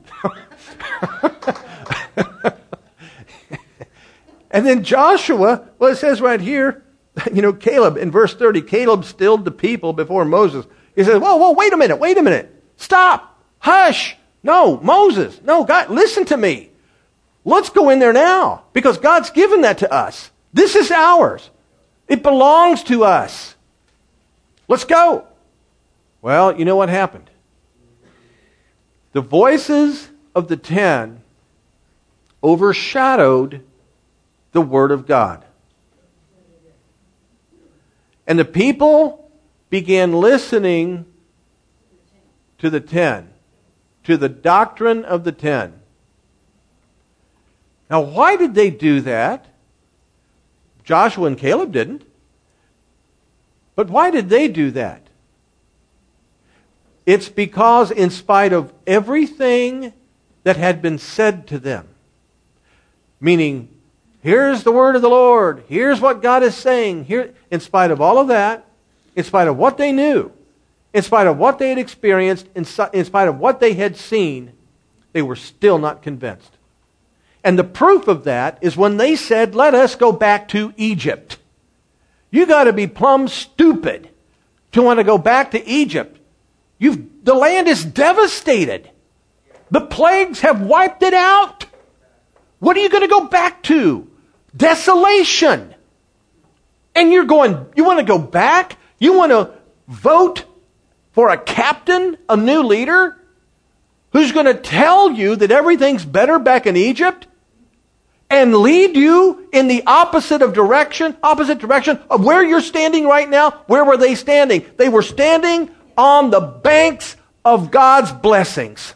And then Joshua, well, it says right here, you know, Caleb, in verse thirty, Caleb stilled the people before Moses. He says, whoa, whoa, wait a minute, wait a minute. Stop. Hush. No, Moses. No, God, listen to me. Let's go in there now because God's given that to us. This is ours. It belongs to us. Let's go. Well, you know what happened? The voices of the ten overshadowed the Word of God. And the people began listening to the ten, to the doctrine of the ten. Now, why did they do that? Joshua and Caleb didn't. But why did they do that? It's because in spite of everything that had been said to them, meaning, here's the word of the Lord, here's what God is saying, here, in spite of all of that, in spite of what they knew, in spite of what they had experienced, in, in spite of what they had seen, they were still not convinced. And the proof of that is when they said, let us go back to Egypt. You got to be plumb stupid to want to go back to Egypt. You've, the land is devastated. The plagues have wiped it out. What are you going to go back to? Desolation. And you're going, you want to go back? You want to vote for a captain, a new leader, who's going to tell you that everything's better back in Egypt and lead you in the opposite of direction, opposite direction of where you're standing right now? Where were they standing? They were standing on the banks of God's blessings.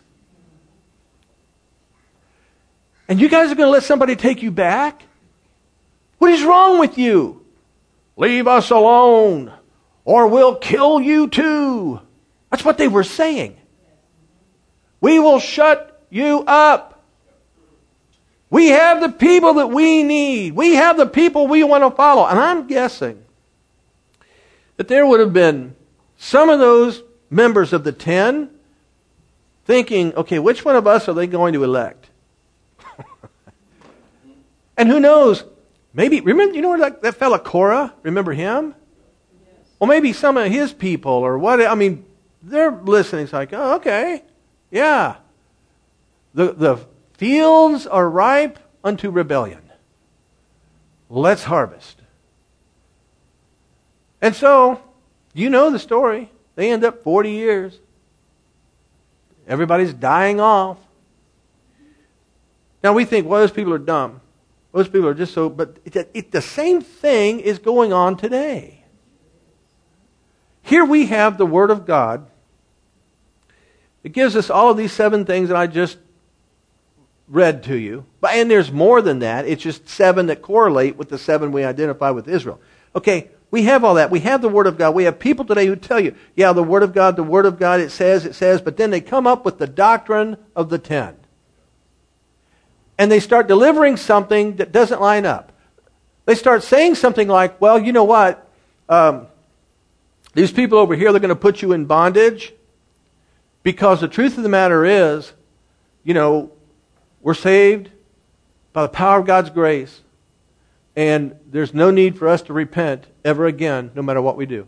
And you guys are going to let somebody take you back? What is wrong with you? Leave us alone, or we'll kill you too. That's what they were saying. We will shut you up. We have the people that we need. We have the people we want to follow. And I'm guessing that there would have been some of those members of the ten thinking, okay, which one of us are they going to elect? And who knows? Maybe, remember, you know that, that fella Korah? Remember him? Yes. Well, maybe some of his people or what, I mean, they're listening. It's like, oh, okay. Yeah. The, the fields are ripe unto rebellion. Let's harvest. And so, you know the story. They end up forty years. Everybody's dying off. Now we think, well, those people are dumb. Those people are just so, but it, it, the same thing is going on today. here we have the Word of God. It gives us all of these seven things that I just read to you. But and there's more than that. It's just seven that correlate with the seven we identify with Israel. Okay, we have all that. We have the Word of God. We have people today who tell you, yeah, the Word of God, the Word of God, it says, it says, but then they come up with the doctrine of the ten. And they start delivering something that doesn't line up. They start saying something like, well, you know what? Um, these people over here, they're going to put you in bondage because the truth of the matter is, you know, we're saved by the power of God's grace, and there's no need for us to repent ever again, no matter what we do.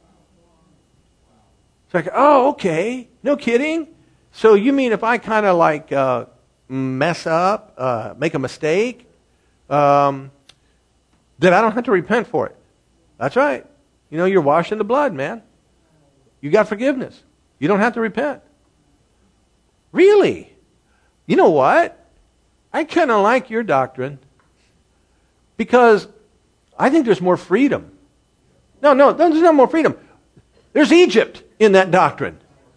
It's like, oh, okay, no kidding. So you mean if I kind of like uh, mess up, uh, make a mistake, um, then I don't have to repent for it? That's right. You know, you're washed in the blood, man. You got forgiveness. You don't have to repent. Really? You know what? I kind of like your doctrine because I think there's more freedom. No, no, there's not more freedom. There's Egypt in that doctrine.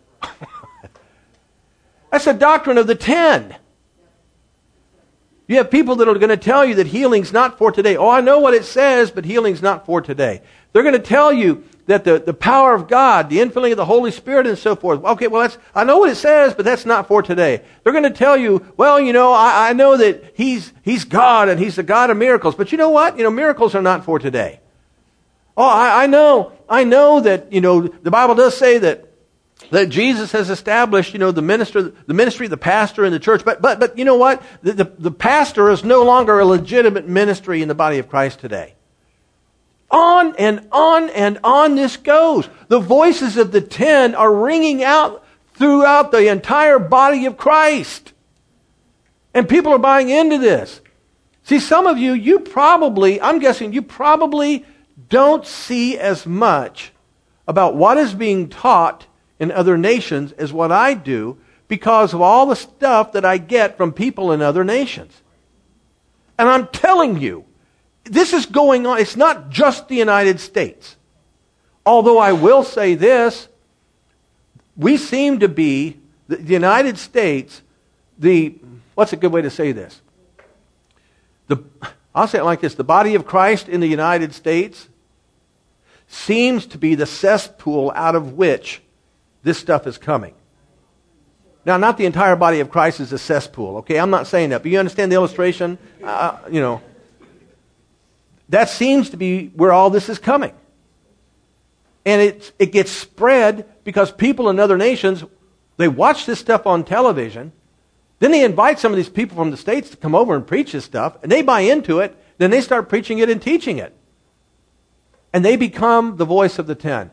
That's the doctrine of the ten. You have people that are going to tell you that healing's not for today. Oh, I know what it says, but healing's not for today. They're going to tell you that the, the power of God, the infilling of the Holy Spirit and so forth. Okay, well, that's I know what it says, but that's not for today. They're going to tell you, well, you know, I, I know that He's He's God and He's the God of miracles. But you know what? You know, miracles are not for today. Oh, I, I know, I know that, you know, the Bible does say that that Jesus has established, you know, the minister, the ministry, the pastor in the church. But but but you know what? The, the, the pastor is no longer a legitimate ministry in the body of Christ today. On and on and on this goes. The voices of the ten are ringing out throughout the entire body of Christ. And people are buying into this. See, some of you, you probably, I'm guessing, you probably don't see as much about what is being taught in other nations as what I do because of all the stuff that I get from people in other nations. And I'm telling you, this is going on. It's not just the United States. Although I will say this, we seem to be, the United States, the, what's a good way to say this? The, I'll say it like this. The body of Christ in the United States seems to be the cesspool out of which this stuff is coming. Now, not the entire body of Christ is a cesspool, okay? I'm not saying that, but you understand the illustration? Uh, you know, that seems to be where all this is coming. And it, it gets spread because people in other nations, they watch this stuff on television. Then they invite some of these people from the States to come over and preach this stuff. And they buy into it. Then they start preaching it and teaching it. And they become the voice of the ten.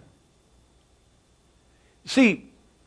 See,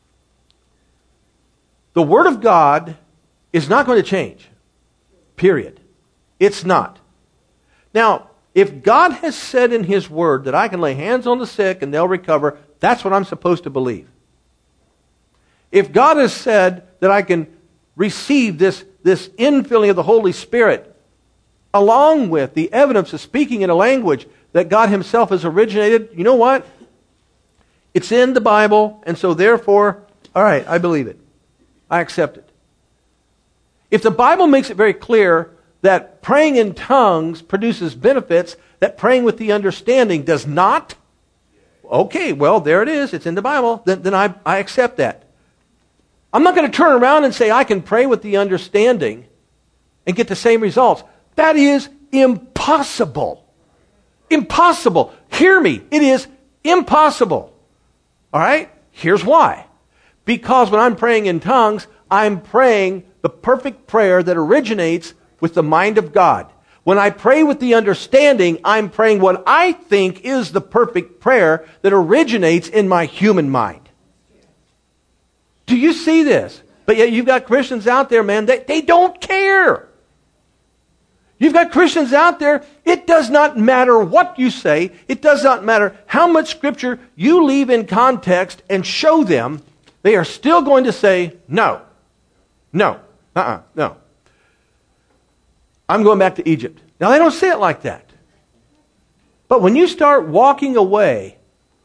the Word of God is not going to change. Period. It's not. Now, if God has said in His Word that I can lay hands on the sick and they'll recover, that's what I'm supposed to believe. If God has said that I can receive this, this infilling of the Holy Spirit along with the evidence of speaking in a language that God Himself has originated, you know what? It's in the Bible, and so therefore, all right, I believe it. I accept it. If the Bible makes it very clear that praying in tongues produces benefits that praying with the understanding does not, okay, well, there it is. It's in the Bible. Then, then I, I accept that. I'm not going to turn around and say I can pray with the understanding and get the same results. That is impossible. Impossible. Hear me. It is impossible. All right? Here's why. Because when I'm praying in tongues, I'm praying the perfect prayer that originates with the mind of God. When I pray with the understanding, I'm praying what I think is the perfect prayer that originates in my human mind. Do you see this? But yet you've got Christians out there, man, they, they don't care. You've got Christians out there, it does not matter what you say. It does not matter how much Scripture you leave in context and show them. They are still going to say, no, no, uh-uh, no. I'm going back to Egypt. Now, they don't say it like that. But when you start walking away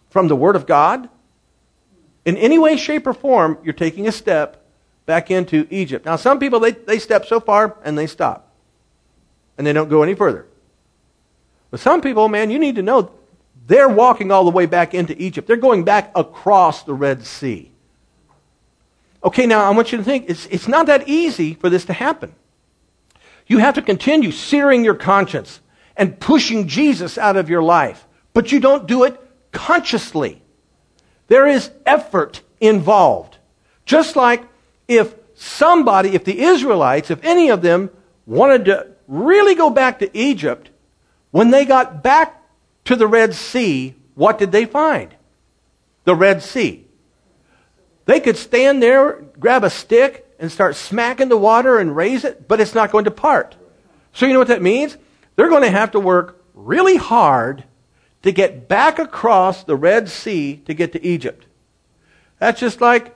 from the Word of God, in any way, shape, or form, you're taking a step back into Egypt. Now, some people, they, they step so far and they stop. And they don't go any further. But some people, man, you need to know, they're walking all the way back into Egypt. They're going back across the Red Sea. Okay, now I want you to think, it's, it's not that easy for this to happen. You have to continue searing your conscience and pushing Jesus out of your life. But you don't do it consciously. There is effort involved. Just like if somebody, if the Israelites, if any of them wanted to really go back to Egypt, when they got back to the Red Sea, what did they find? The Red Sea. They could stand there, grab a stick, and start smacking the water and raise it, but it's not going to part. So you know what that means? They're going to have to work really hard to get back across the Red Sea to get to Egypt. That's just like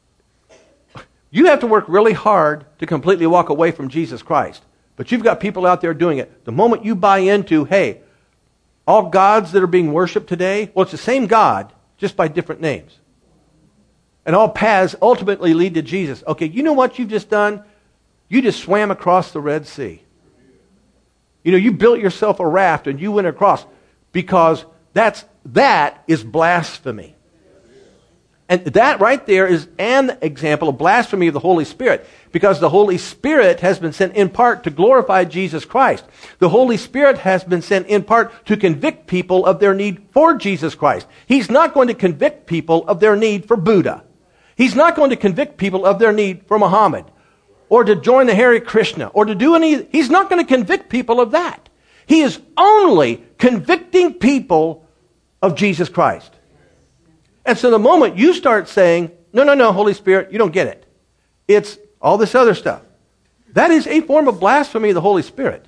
you have to work really hard to completely walk away from Jesus Christ. But you've got people out there doing it. The moment you buy into, hey, all gods that are being worshipped today, well, it's the same God, just by different names. And all paths ultimately lead to Jesus. Okay, you know what you've just done? You just swam across the Red Sea. You know, you built yourself a raft and you went across, because that's that is blasphemy. And that right there is an example of blasphemy of the Holy Spirit, because the Holy Spirit has been sent in part to glorify Jesus Christ. The Holy Spirit has been sent in part to convict people of their need for Jesus Christ. He's not going to convict people of their need for Buddha. He's not going to convict people of their need for Muhammad, or to join the Hare Krishna, or to do any. He's not going to convict people of that. He is only convicting people of Jesus Christ. And so the moment you start saying, no, no, no, Holy Spirit, you don't get it. It's all this other stuff. That is a form of blasphemy of the Holy Spirit.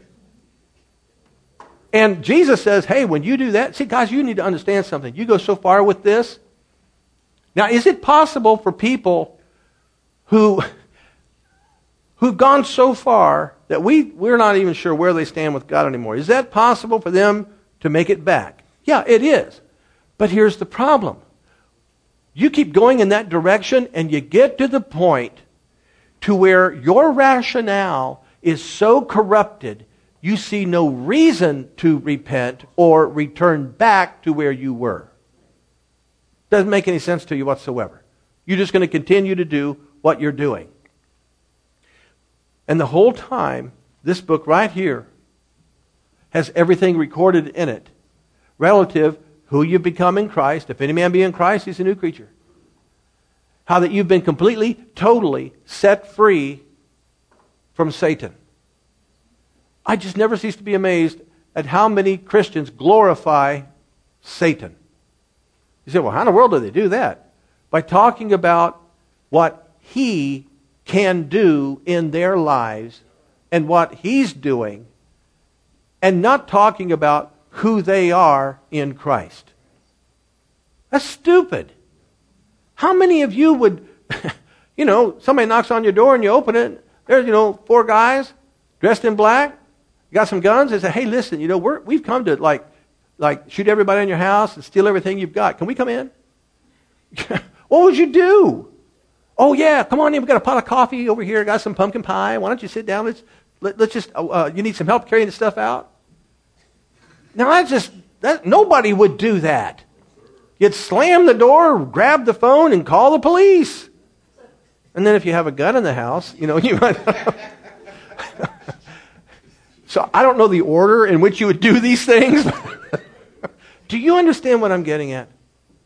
And Jesus says, hey, when you do that, see, guys, you need to understand something. You go so far with this. Now, is it possible for people who, who've gone so far that we, we're not even sure where they stand with God anymore? Is that possible for them to make it back? Yeah, it is. But here's the problem. You keep going in that direction and you get to the point to where your rationale is so corrupted, you see no reason to repent or return back to where you were. Doesn't make any sense to you whatsoever. You're just going to continue to do what you're doing. And the whole time, this book right here has everything recorded in it relative who you become in Christ. If any man be in Christ, he's a new creature. How that you've been completely, totally set free from Satan. I just never cease to be amazed at how many Christians glorify Satan. You say, well, how in the world do they do that? By talking about what he can do in their lives and what he's doing, and not talking about who they are in Christ. That's stupid. How many of you would, you know, somebody knocks on your door and you open it, there's, you know, four guys dressed in black, you got some guns, they say, hey, listen, you know, we're, we've come to like, like shoot everybody in your house and steal everything you've got. Can we come in? What would you do? Oh, yeah, come on in, we've got a pot of coffee over here, got some pumpkin pie, why don't you sit down, let's, let, let's just, uh, you need some help carrying the stuff out? Now, I just, that, nobody would do that. You'd slam the door, grab the phone, and call the police. And then if you have a gun in the house, you know, you might... So I don't know the order in which you would do these things. Do you understand what I'm getting at?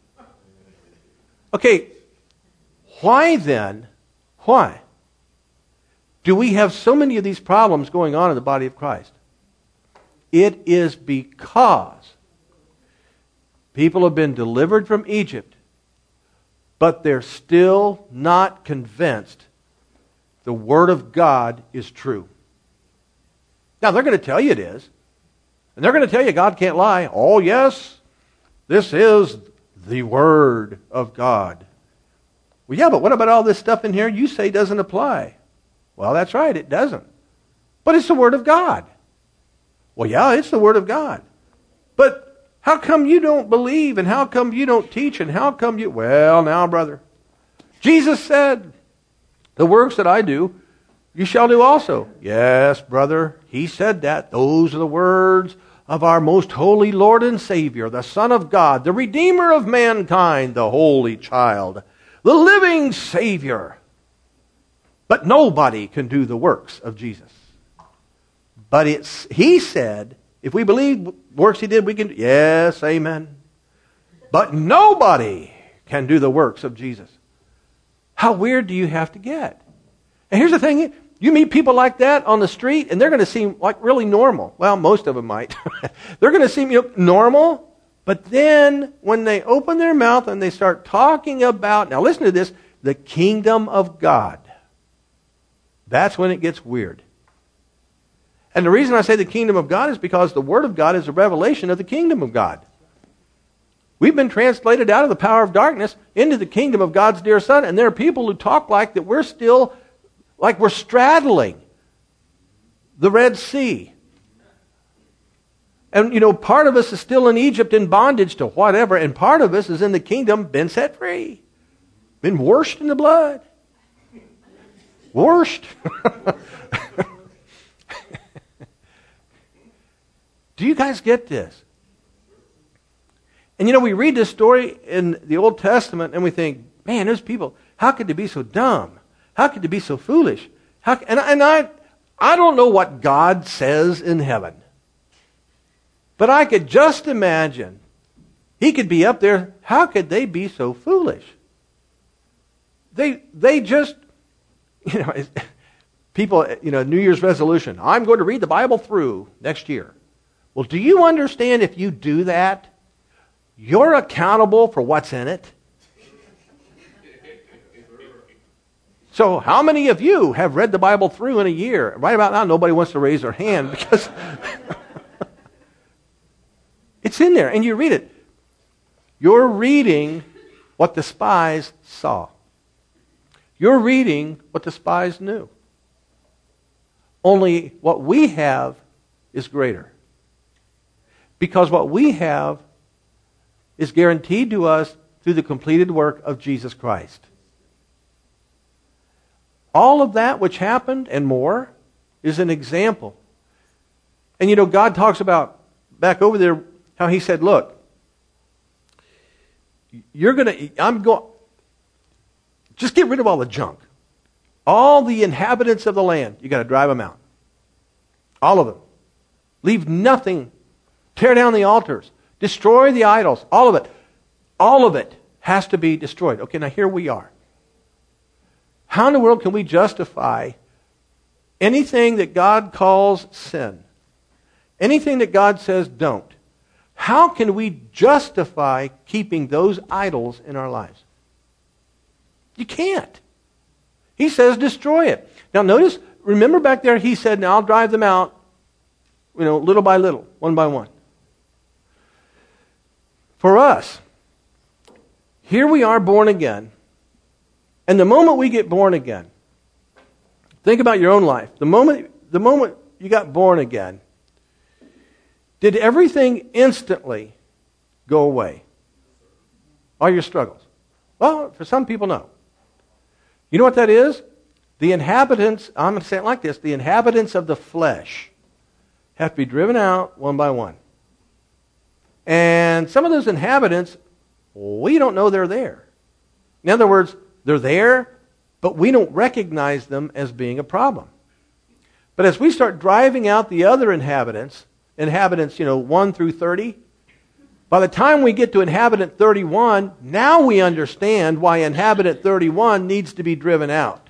Okay, why then, why do we have so many of these problems going on in the body of Christ? It is because people have been delivered from Egypt, but they're still not convinced the Word of God is true. Now, they're going to tell you it is. And they're going to tell you God can't lie. Oh, yes, this is the Word of God. Well, yeah, but what about all this stuff in here you say doesn't apply? Well, that's right, it doesn't. But it's the Word of God. Well, yeah, it's the Word of God. But How come you don't believe? And how come you don't teach? And how come you... Well, now, brother, Jesus said, the works that I do, you shall do also. Yes, brother, he said that. Those are the words of our most holy Lord and Savior, the Son of God, the Redeemer of mankind, the Holy Child, the living Savior. But nobody can do the works of Jesus. But it's, he said, if we believe works he did, we can... Yes, amen. But nobody can do the works of Jesus. How weird do you have to get? And here's the thing. You meet people like that on the street, and they're going to seem like really normal. Well, most of them might. They're going to seem you know, normal. But then when they open their mouth and they start talking about... Now listen to this. The kingdom of God. That's when it gets weird. And the reason I say the kingdom of God is because the Word of God is a revelation of the kingdom of God. We've been translated out of the power of darkness into the kingdom of God's dear Son. And there are people who talk like that we're still, like we're straddling the Red Sea. And, you know, part of us is still in Egypt in bondage to whatever, and part of us is in the kingdom, been set free, been washed in the blood. Washed. Do you guys get this? And you know, we read this story in the Old Testament and we think, man, those people, how could they be so dumb? How could they be so foolish? How, and and I, I don't know what God says in heaven. But I could just imagine, he could be up there, how could they be so foolish? They, they just, you know, people, you know, New Year's resolution, I'm going to read the Bible through next year. Well, do you understand if you do that, you're accountable for what's in it? So how many of you have read the Bible through in a year? Right about now, nobody wants to raise their hand because it's in there and you read it. You're reading what the spies saw. You're reading what the spies knew. Only what we have is greater. Because what we have is guaranteed to us through the completed work of Jesus Christ. All of that which happened and more is an example. And you know, God talks about, back over there, how he said, look, you're going to, I'm going, just get rid of all the junk. All the inhabitants of the land, you got to drive them out. All of them. Leave nothing. Tear down the altars. Destroy the idols. All of it. All of it has to be destroyed. Okay, now here we are. How in the world can we justify anything that God calls sin? Anything that God says don't? How can we justify keeping those idols in our lives? You can't. He says destroy it. Now notice, remember back there he said, now I'll drive them out, you know, little by little, one by one. For us, here we are born again. And the moment we get born again, think about your own life. The moment, the moment you got born again, did everything instantly go away? All your struggles? Well, for some people, no. You know what that is? The inhabitants, I'm going to say it like this, the inhabitants of the flesh have to be driven out one by one. And some of those inhabitants, we don't know they're there. In other words, they're there, but we don't recognize them as being a problem. But as we start driving out the other inhabitants, inhabitants, you know, one through thirty, by the time we get to inhabitant thirty-one, now we understand why inhabitant thirty-one needs to be driven out.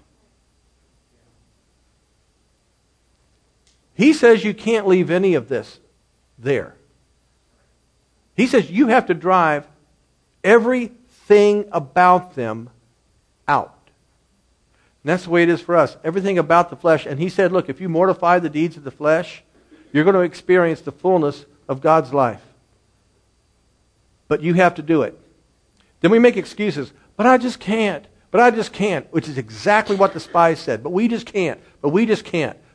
He says you can't leave any of this there. He says you have to drive everything about them out. And that's the way it is for us. Everything about the flesh. And he said, look, if you mortify the deeds of the flesh, you're going to experience the fullness of God's life. But you have to do it. Then we make excuses. But I just can't. But I just can't. Which is exactly what the spies said. But we just can't. But we just can't.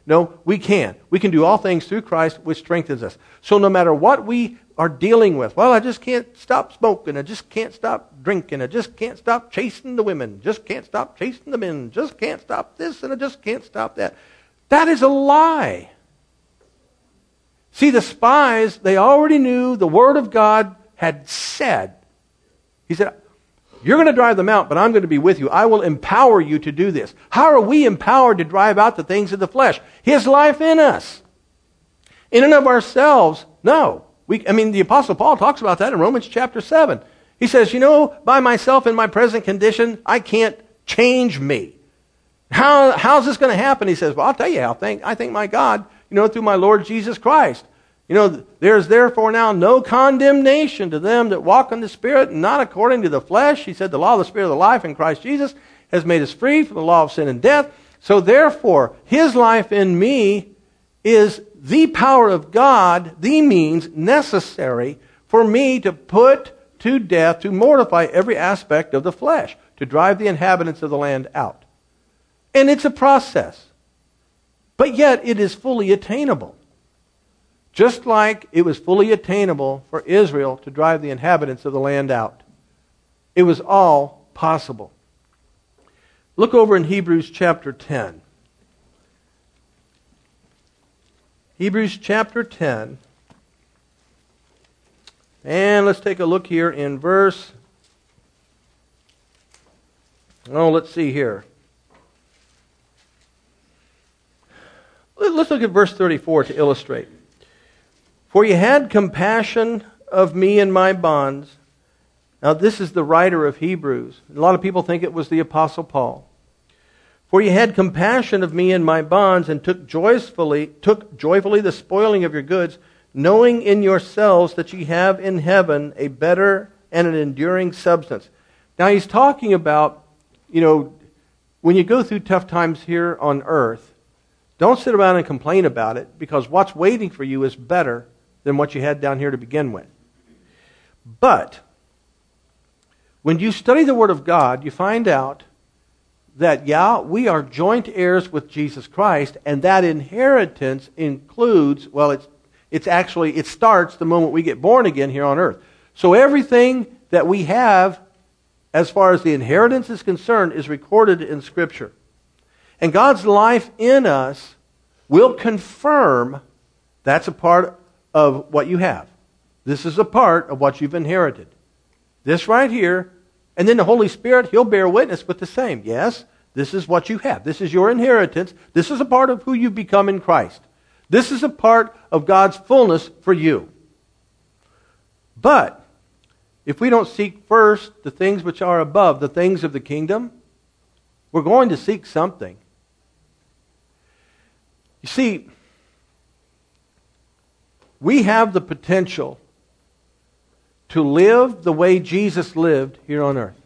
No, we can. We can do all things through Christ, which strengthens us. So no matter what we are dealing with, well, I just can't stop smoking, I just can't stop drinking, I just can't stop chasing the women, just can't stop chasing the men, just can't stop this, and I just can't stop that. That is a lie. See, the spies, they already knew the Word of God had said. He said, you're going to drive them out, but I'm going to be with you. I will empower you to do this. How are we empowered to drive out the things of the flesh? His life in us. In and of ourselves, no. We, I mean, the Apostle Paul talks about that in Romans chapter seven. He says, you know, by myself in my present condition, I can't change me. How, how's this going to happen? He says, well, I'll tell you how. Thank, I thank my God, you know, through my Lord Jesus Christ. You know, there's therefore now no condemnation to them that walk in the Spirit and not according to the flesh. He said the law of the Spirit of the life in Christ Jesus has made us free from the law of sin and death. So therefore, His life in me is the power of God, the means necessary for me to put to death, to mortify every aspect of the flesh, to drive the inhabitants of the land out. And it's a process. But yet it is fully attainable. Just like it was fully attainable for Israel to drive the inhabitants of the land out. It was all possible. Look over in Hebrews chapter ten. Hebrews chapter ten. And let's take a look here in verse... Oh, let's see here. Let's look at verse thirty-four to illustrate. For you had compassion of me in my bonds. Now this is the writer of Hebrews. A lot of people think it was the Apostle Paul. For you had compassion of me in my bonds, and took joyfully, took joyfully the spoiling of your goods, knowing in yourselves that ye have in heaven a better and an enduring substance. Now he's talking about, you know, when you go through tough times here on earth, don't sit around and complain about it, because what's waiting for you is better than what you had down here to begin with. But when you study the Word of God, you find out that, yeah, we are joint heirs with Jesus Christ, and that inheritance includes, well, it's it's actually, it starts the moment we get born again here on earth. So everything that we have, as far as the inheritance is concerned, is recorded in Scripture. And God's life in us will confirm that's a part of what you have. This is a part of what you've inherited. This right here, and then the Holy Spirit, He'll bear witness with the same. Yes, this is what you have. This is your inheritance. This is a part of who you've become in Christ. This is a part of God's fullness for you. But if we don't seek first the things which are above, the things of the kingdom, we're going to seek something. You see, we have the potential to live the way Jesus lived here on earth.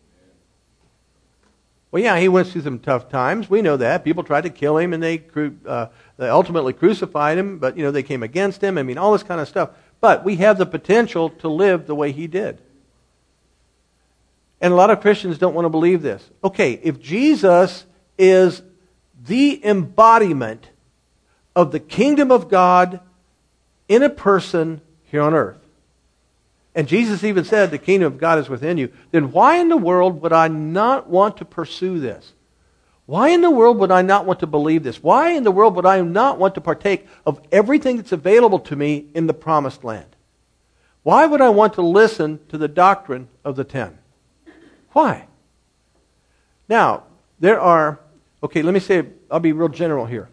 Well, yeah, He went through some tough times. We know that. People tried to kill Him, and they, uh, they ultimately crucified Him, but you know they came against Him. I mean, all this kind of stuff. But we have the potential to live the way He did. And a lot of Christians don't want to believe this. Okay, if Jesus is the embodiment of the kingdom of God in a person here on earth, and Jesus even said the kingdom of God is within you, then why in the world would I not want to pursue this? Why in the world would I not want to believe this? Why in the world would I not want to partake of everything that's available to me in the promised land? Why would I want to listen to the doctrine of the ten? Why? Now, there are, okay, let me say, I'll be real general here.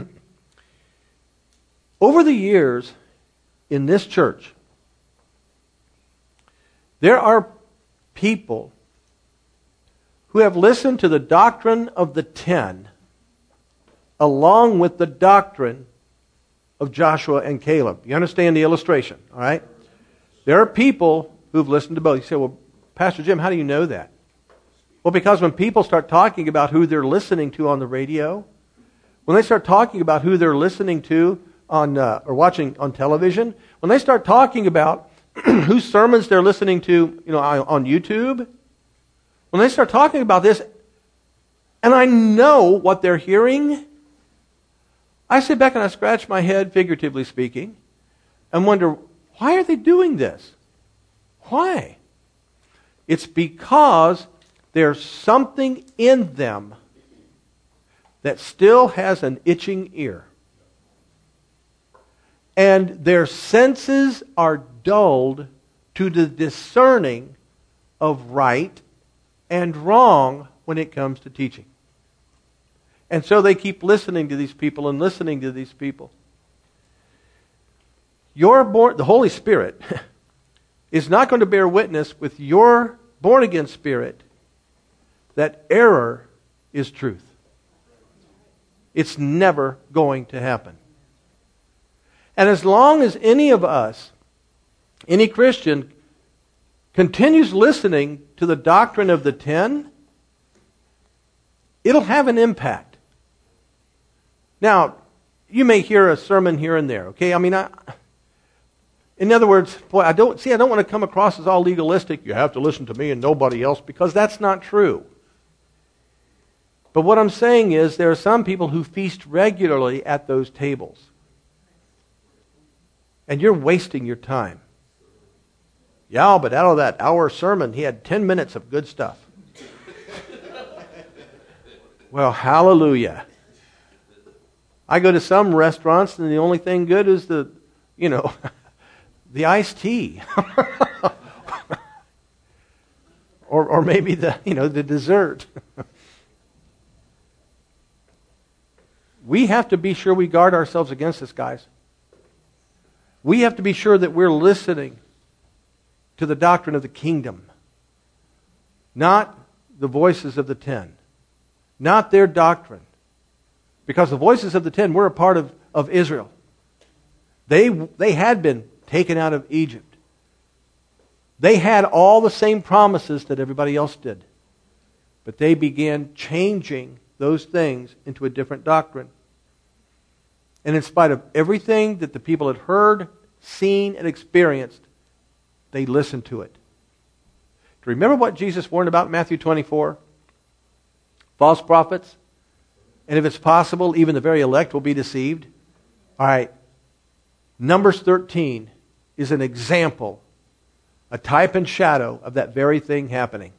Over the years in this church, there are people who have listened to the doctrine of the ten along with the doctrine of Joshua and Caleb. You understand the illustration, all right? There are people who've listened to both. You say, well, Pastor Jim, how do you know that? Well, because when people start talking about who they're listening to on the radio, when they start talking about who they're listening to on uh, or watching on television, when they start talking about whose sermons they're listening to, you know, on YouTube, when they start talking about this, and I know what they're hearing, I sit back and I scratch my head, figuratively speaking, and wonder, why are they doing this? Why? It's because there's something in them that still has an itching ear. And their senses are dulled to the discerning of right and wrong when it comes to teaching. And so they keep listening to these people and listening to these people. Your born, the Holy Spirit is not going to bear witness with your born-again spirit that error is truth. It's never going to happen. And as long as any of us, any Christian, continues listening to the doctrine of the ten, it'll have an impact. Now, you may hear a sermon here and there, okay? I mean, I, in other words, boy, I don't see. I don't want to come across as all legalistic. You have to listen to me and nobody else, because that's not true. But what I'm saying is, there are some people who feast regularly at those tables, and you're wasting your time. Yeah, but out of that hour sermon, he had ten minutes of good stuff. Well, hallelujah. I go to some restaurants, and the only thing good is the, you know, the iced tea. or or maybe the, you know, the dessert. We have to be sure we guard ourselves against this, guys. We have to be sure that we're listening to the doctrine of the kingdom, not the voices of the ten, not their doctrine. Because the voices of the ten were a part of, of Israel. They, they had been taken out of Egypt. They had all the same promises that everybody else did. But they began changing those things into a different doctrine. And in spite of everything that the people had heard, seen, and experienced, they listened to it. Do you remember what Jesus warned about in Matthew twenty-four? False prophets. And if it's possible, even the very elect will be deceived. All right. Numbers thirteen is an example, a type and shadow of that very thing happening.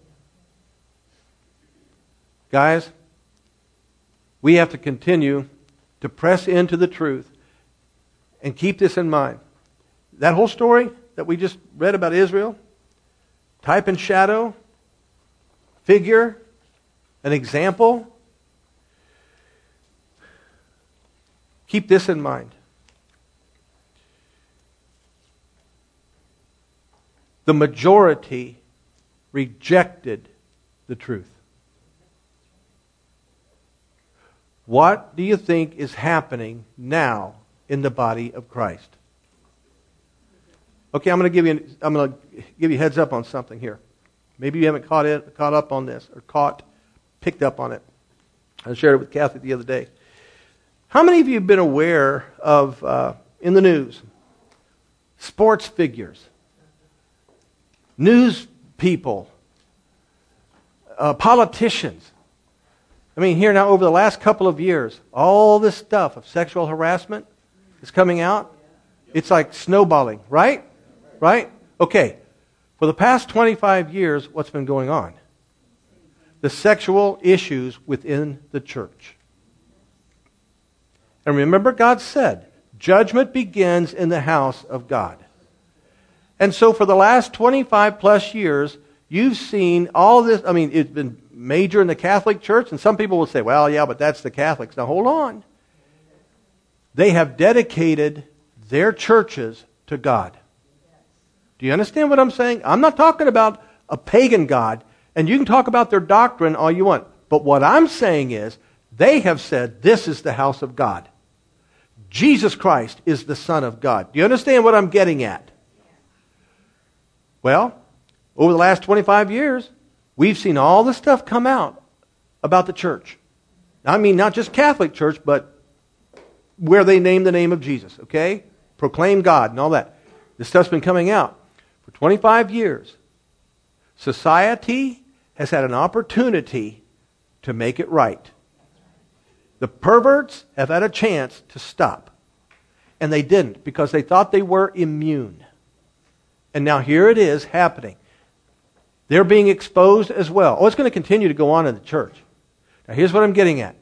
Guys, we have to continue to press into the truth and keep this in mind. That whole story that we just read about Israel, type and shadow, figure, an example. Keep this in mind. The majority rejected the truth. What do you think is happening now in the body of Christ? Okay, I'm going to give you I'm going to give you a heads up on something here. Maybe you haven't caught it, caught up on this, or caught, picked up on it. I shared it with Kathy the other day. How many of you have been aware of, uh, in the news, sports figures, news people, uh, politicians? I mean, here now, over the last couple of years, all this stuff of sexual harassment is coming out. It's like snowballing, right? Right? Okay. For the past twenty-five years, what's been going on? The sexual issues within the church. And remember, God said, judgment begins in the house of God. And so for the last twenty-five plus years, you've seen all this. I mean, it's been major in the Catholic Church, and some people will say, well, yeah, but that's the Catholics. Now, hold on. They have dedicated their churches to God. Do you understand what I'm saying? I'm not talking about a pagan God, and you can talk about their doctrine all you want. But what I'm saying is, they have said, this is the house of God. Jesus Christ is the Son of God. Do you understand what I'm getting at? Well, over the last twenty-five years, we've seen all this stuff come out about the church. I mean, not just Catholic Church, but where they name the name of Jesus, okay? Proclaim God and all that. This stuff's been coming out for twenty-five years. Society has had an opportunity to make it right. The perverts have had a chance to stop. And they didn't because they thought they were immune. And now here it is happening. They're being exposed as well. Oh, it's going to continue to go on in the church. Now here's what I'm getting at.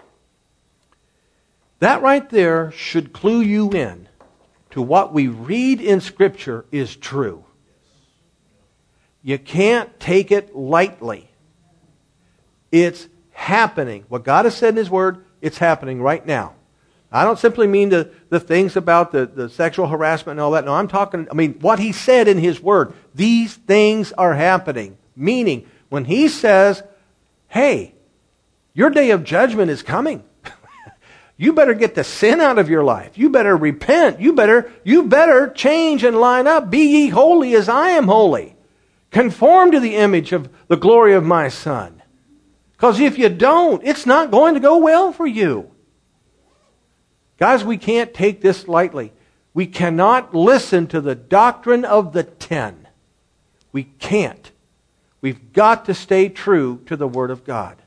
That right there should clue you in to what we read in Scripture is true. You can't take it lightly. It's happening. What God has said in His Word, it's happening right now. I don't simply mean the, the things about the, the sexual harassment and all that. No, I'm talking, I mean, what He said in His Word. These things are happening. Meaning, when He says, hey, your day of judgment is coming. You better get the sin out of your life. You better repent. You better, you better change and line up. Be ye holy as I am holy. Conform to the image of the glory of my Son. Because if you don't, it's not going to go well for you. Guys, we can't take this lightly. We cannot listen to the doctrine of the ten. We can't. We've got to stay true to the Word of God.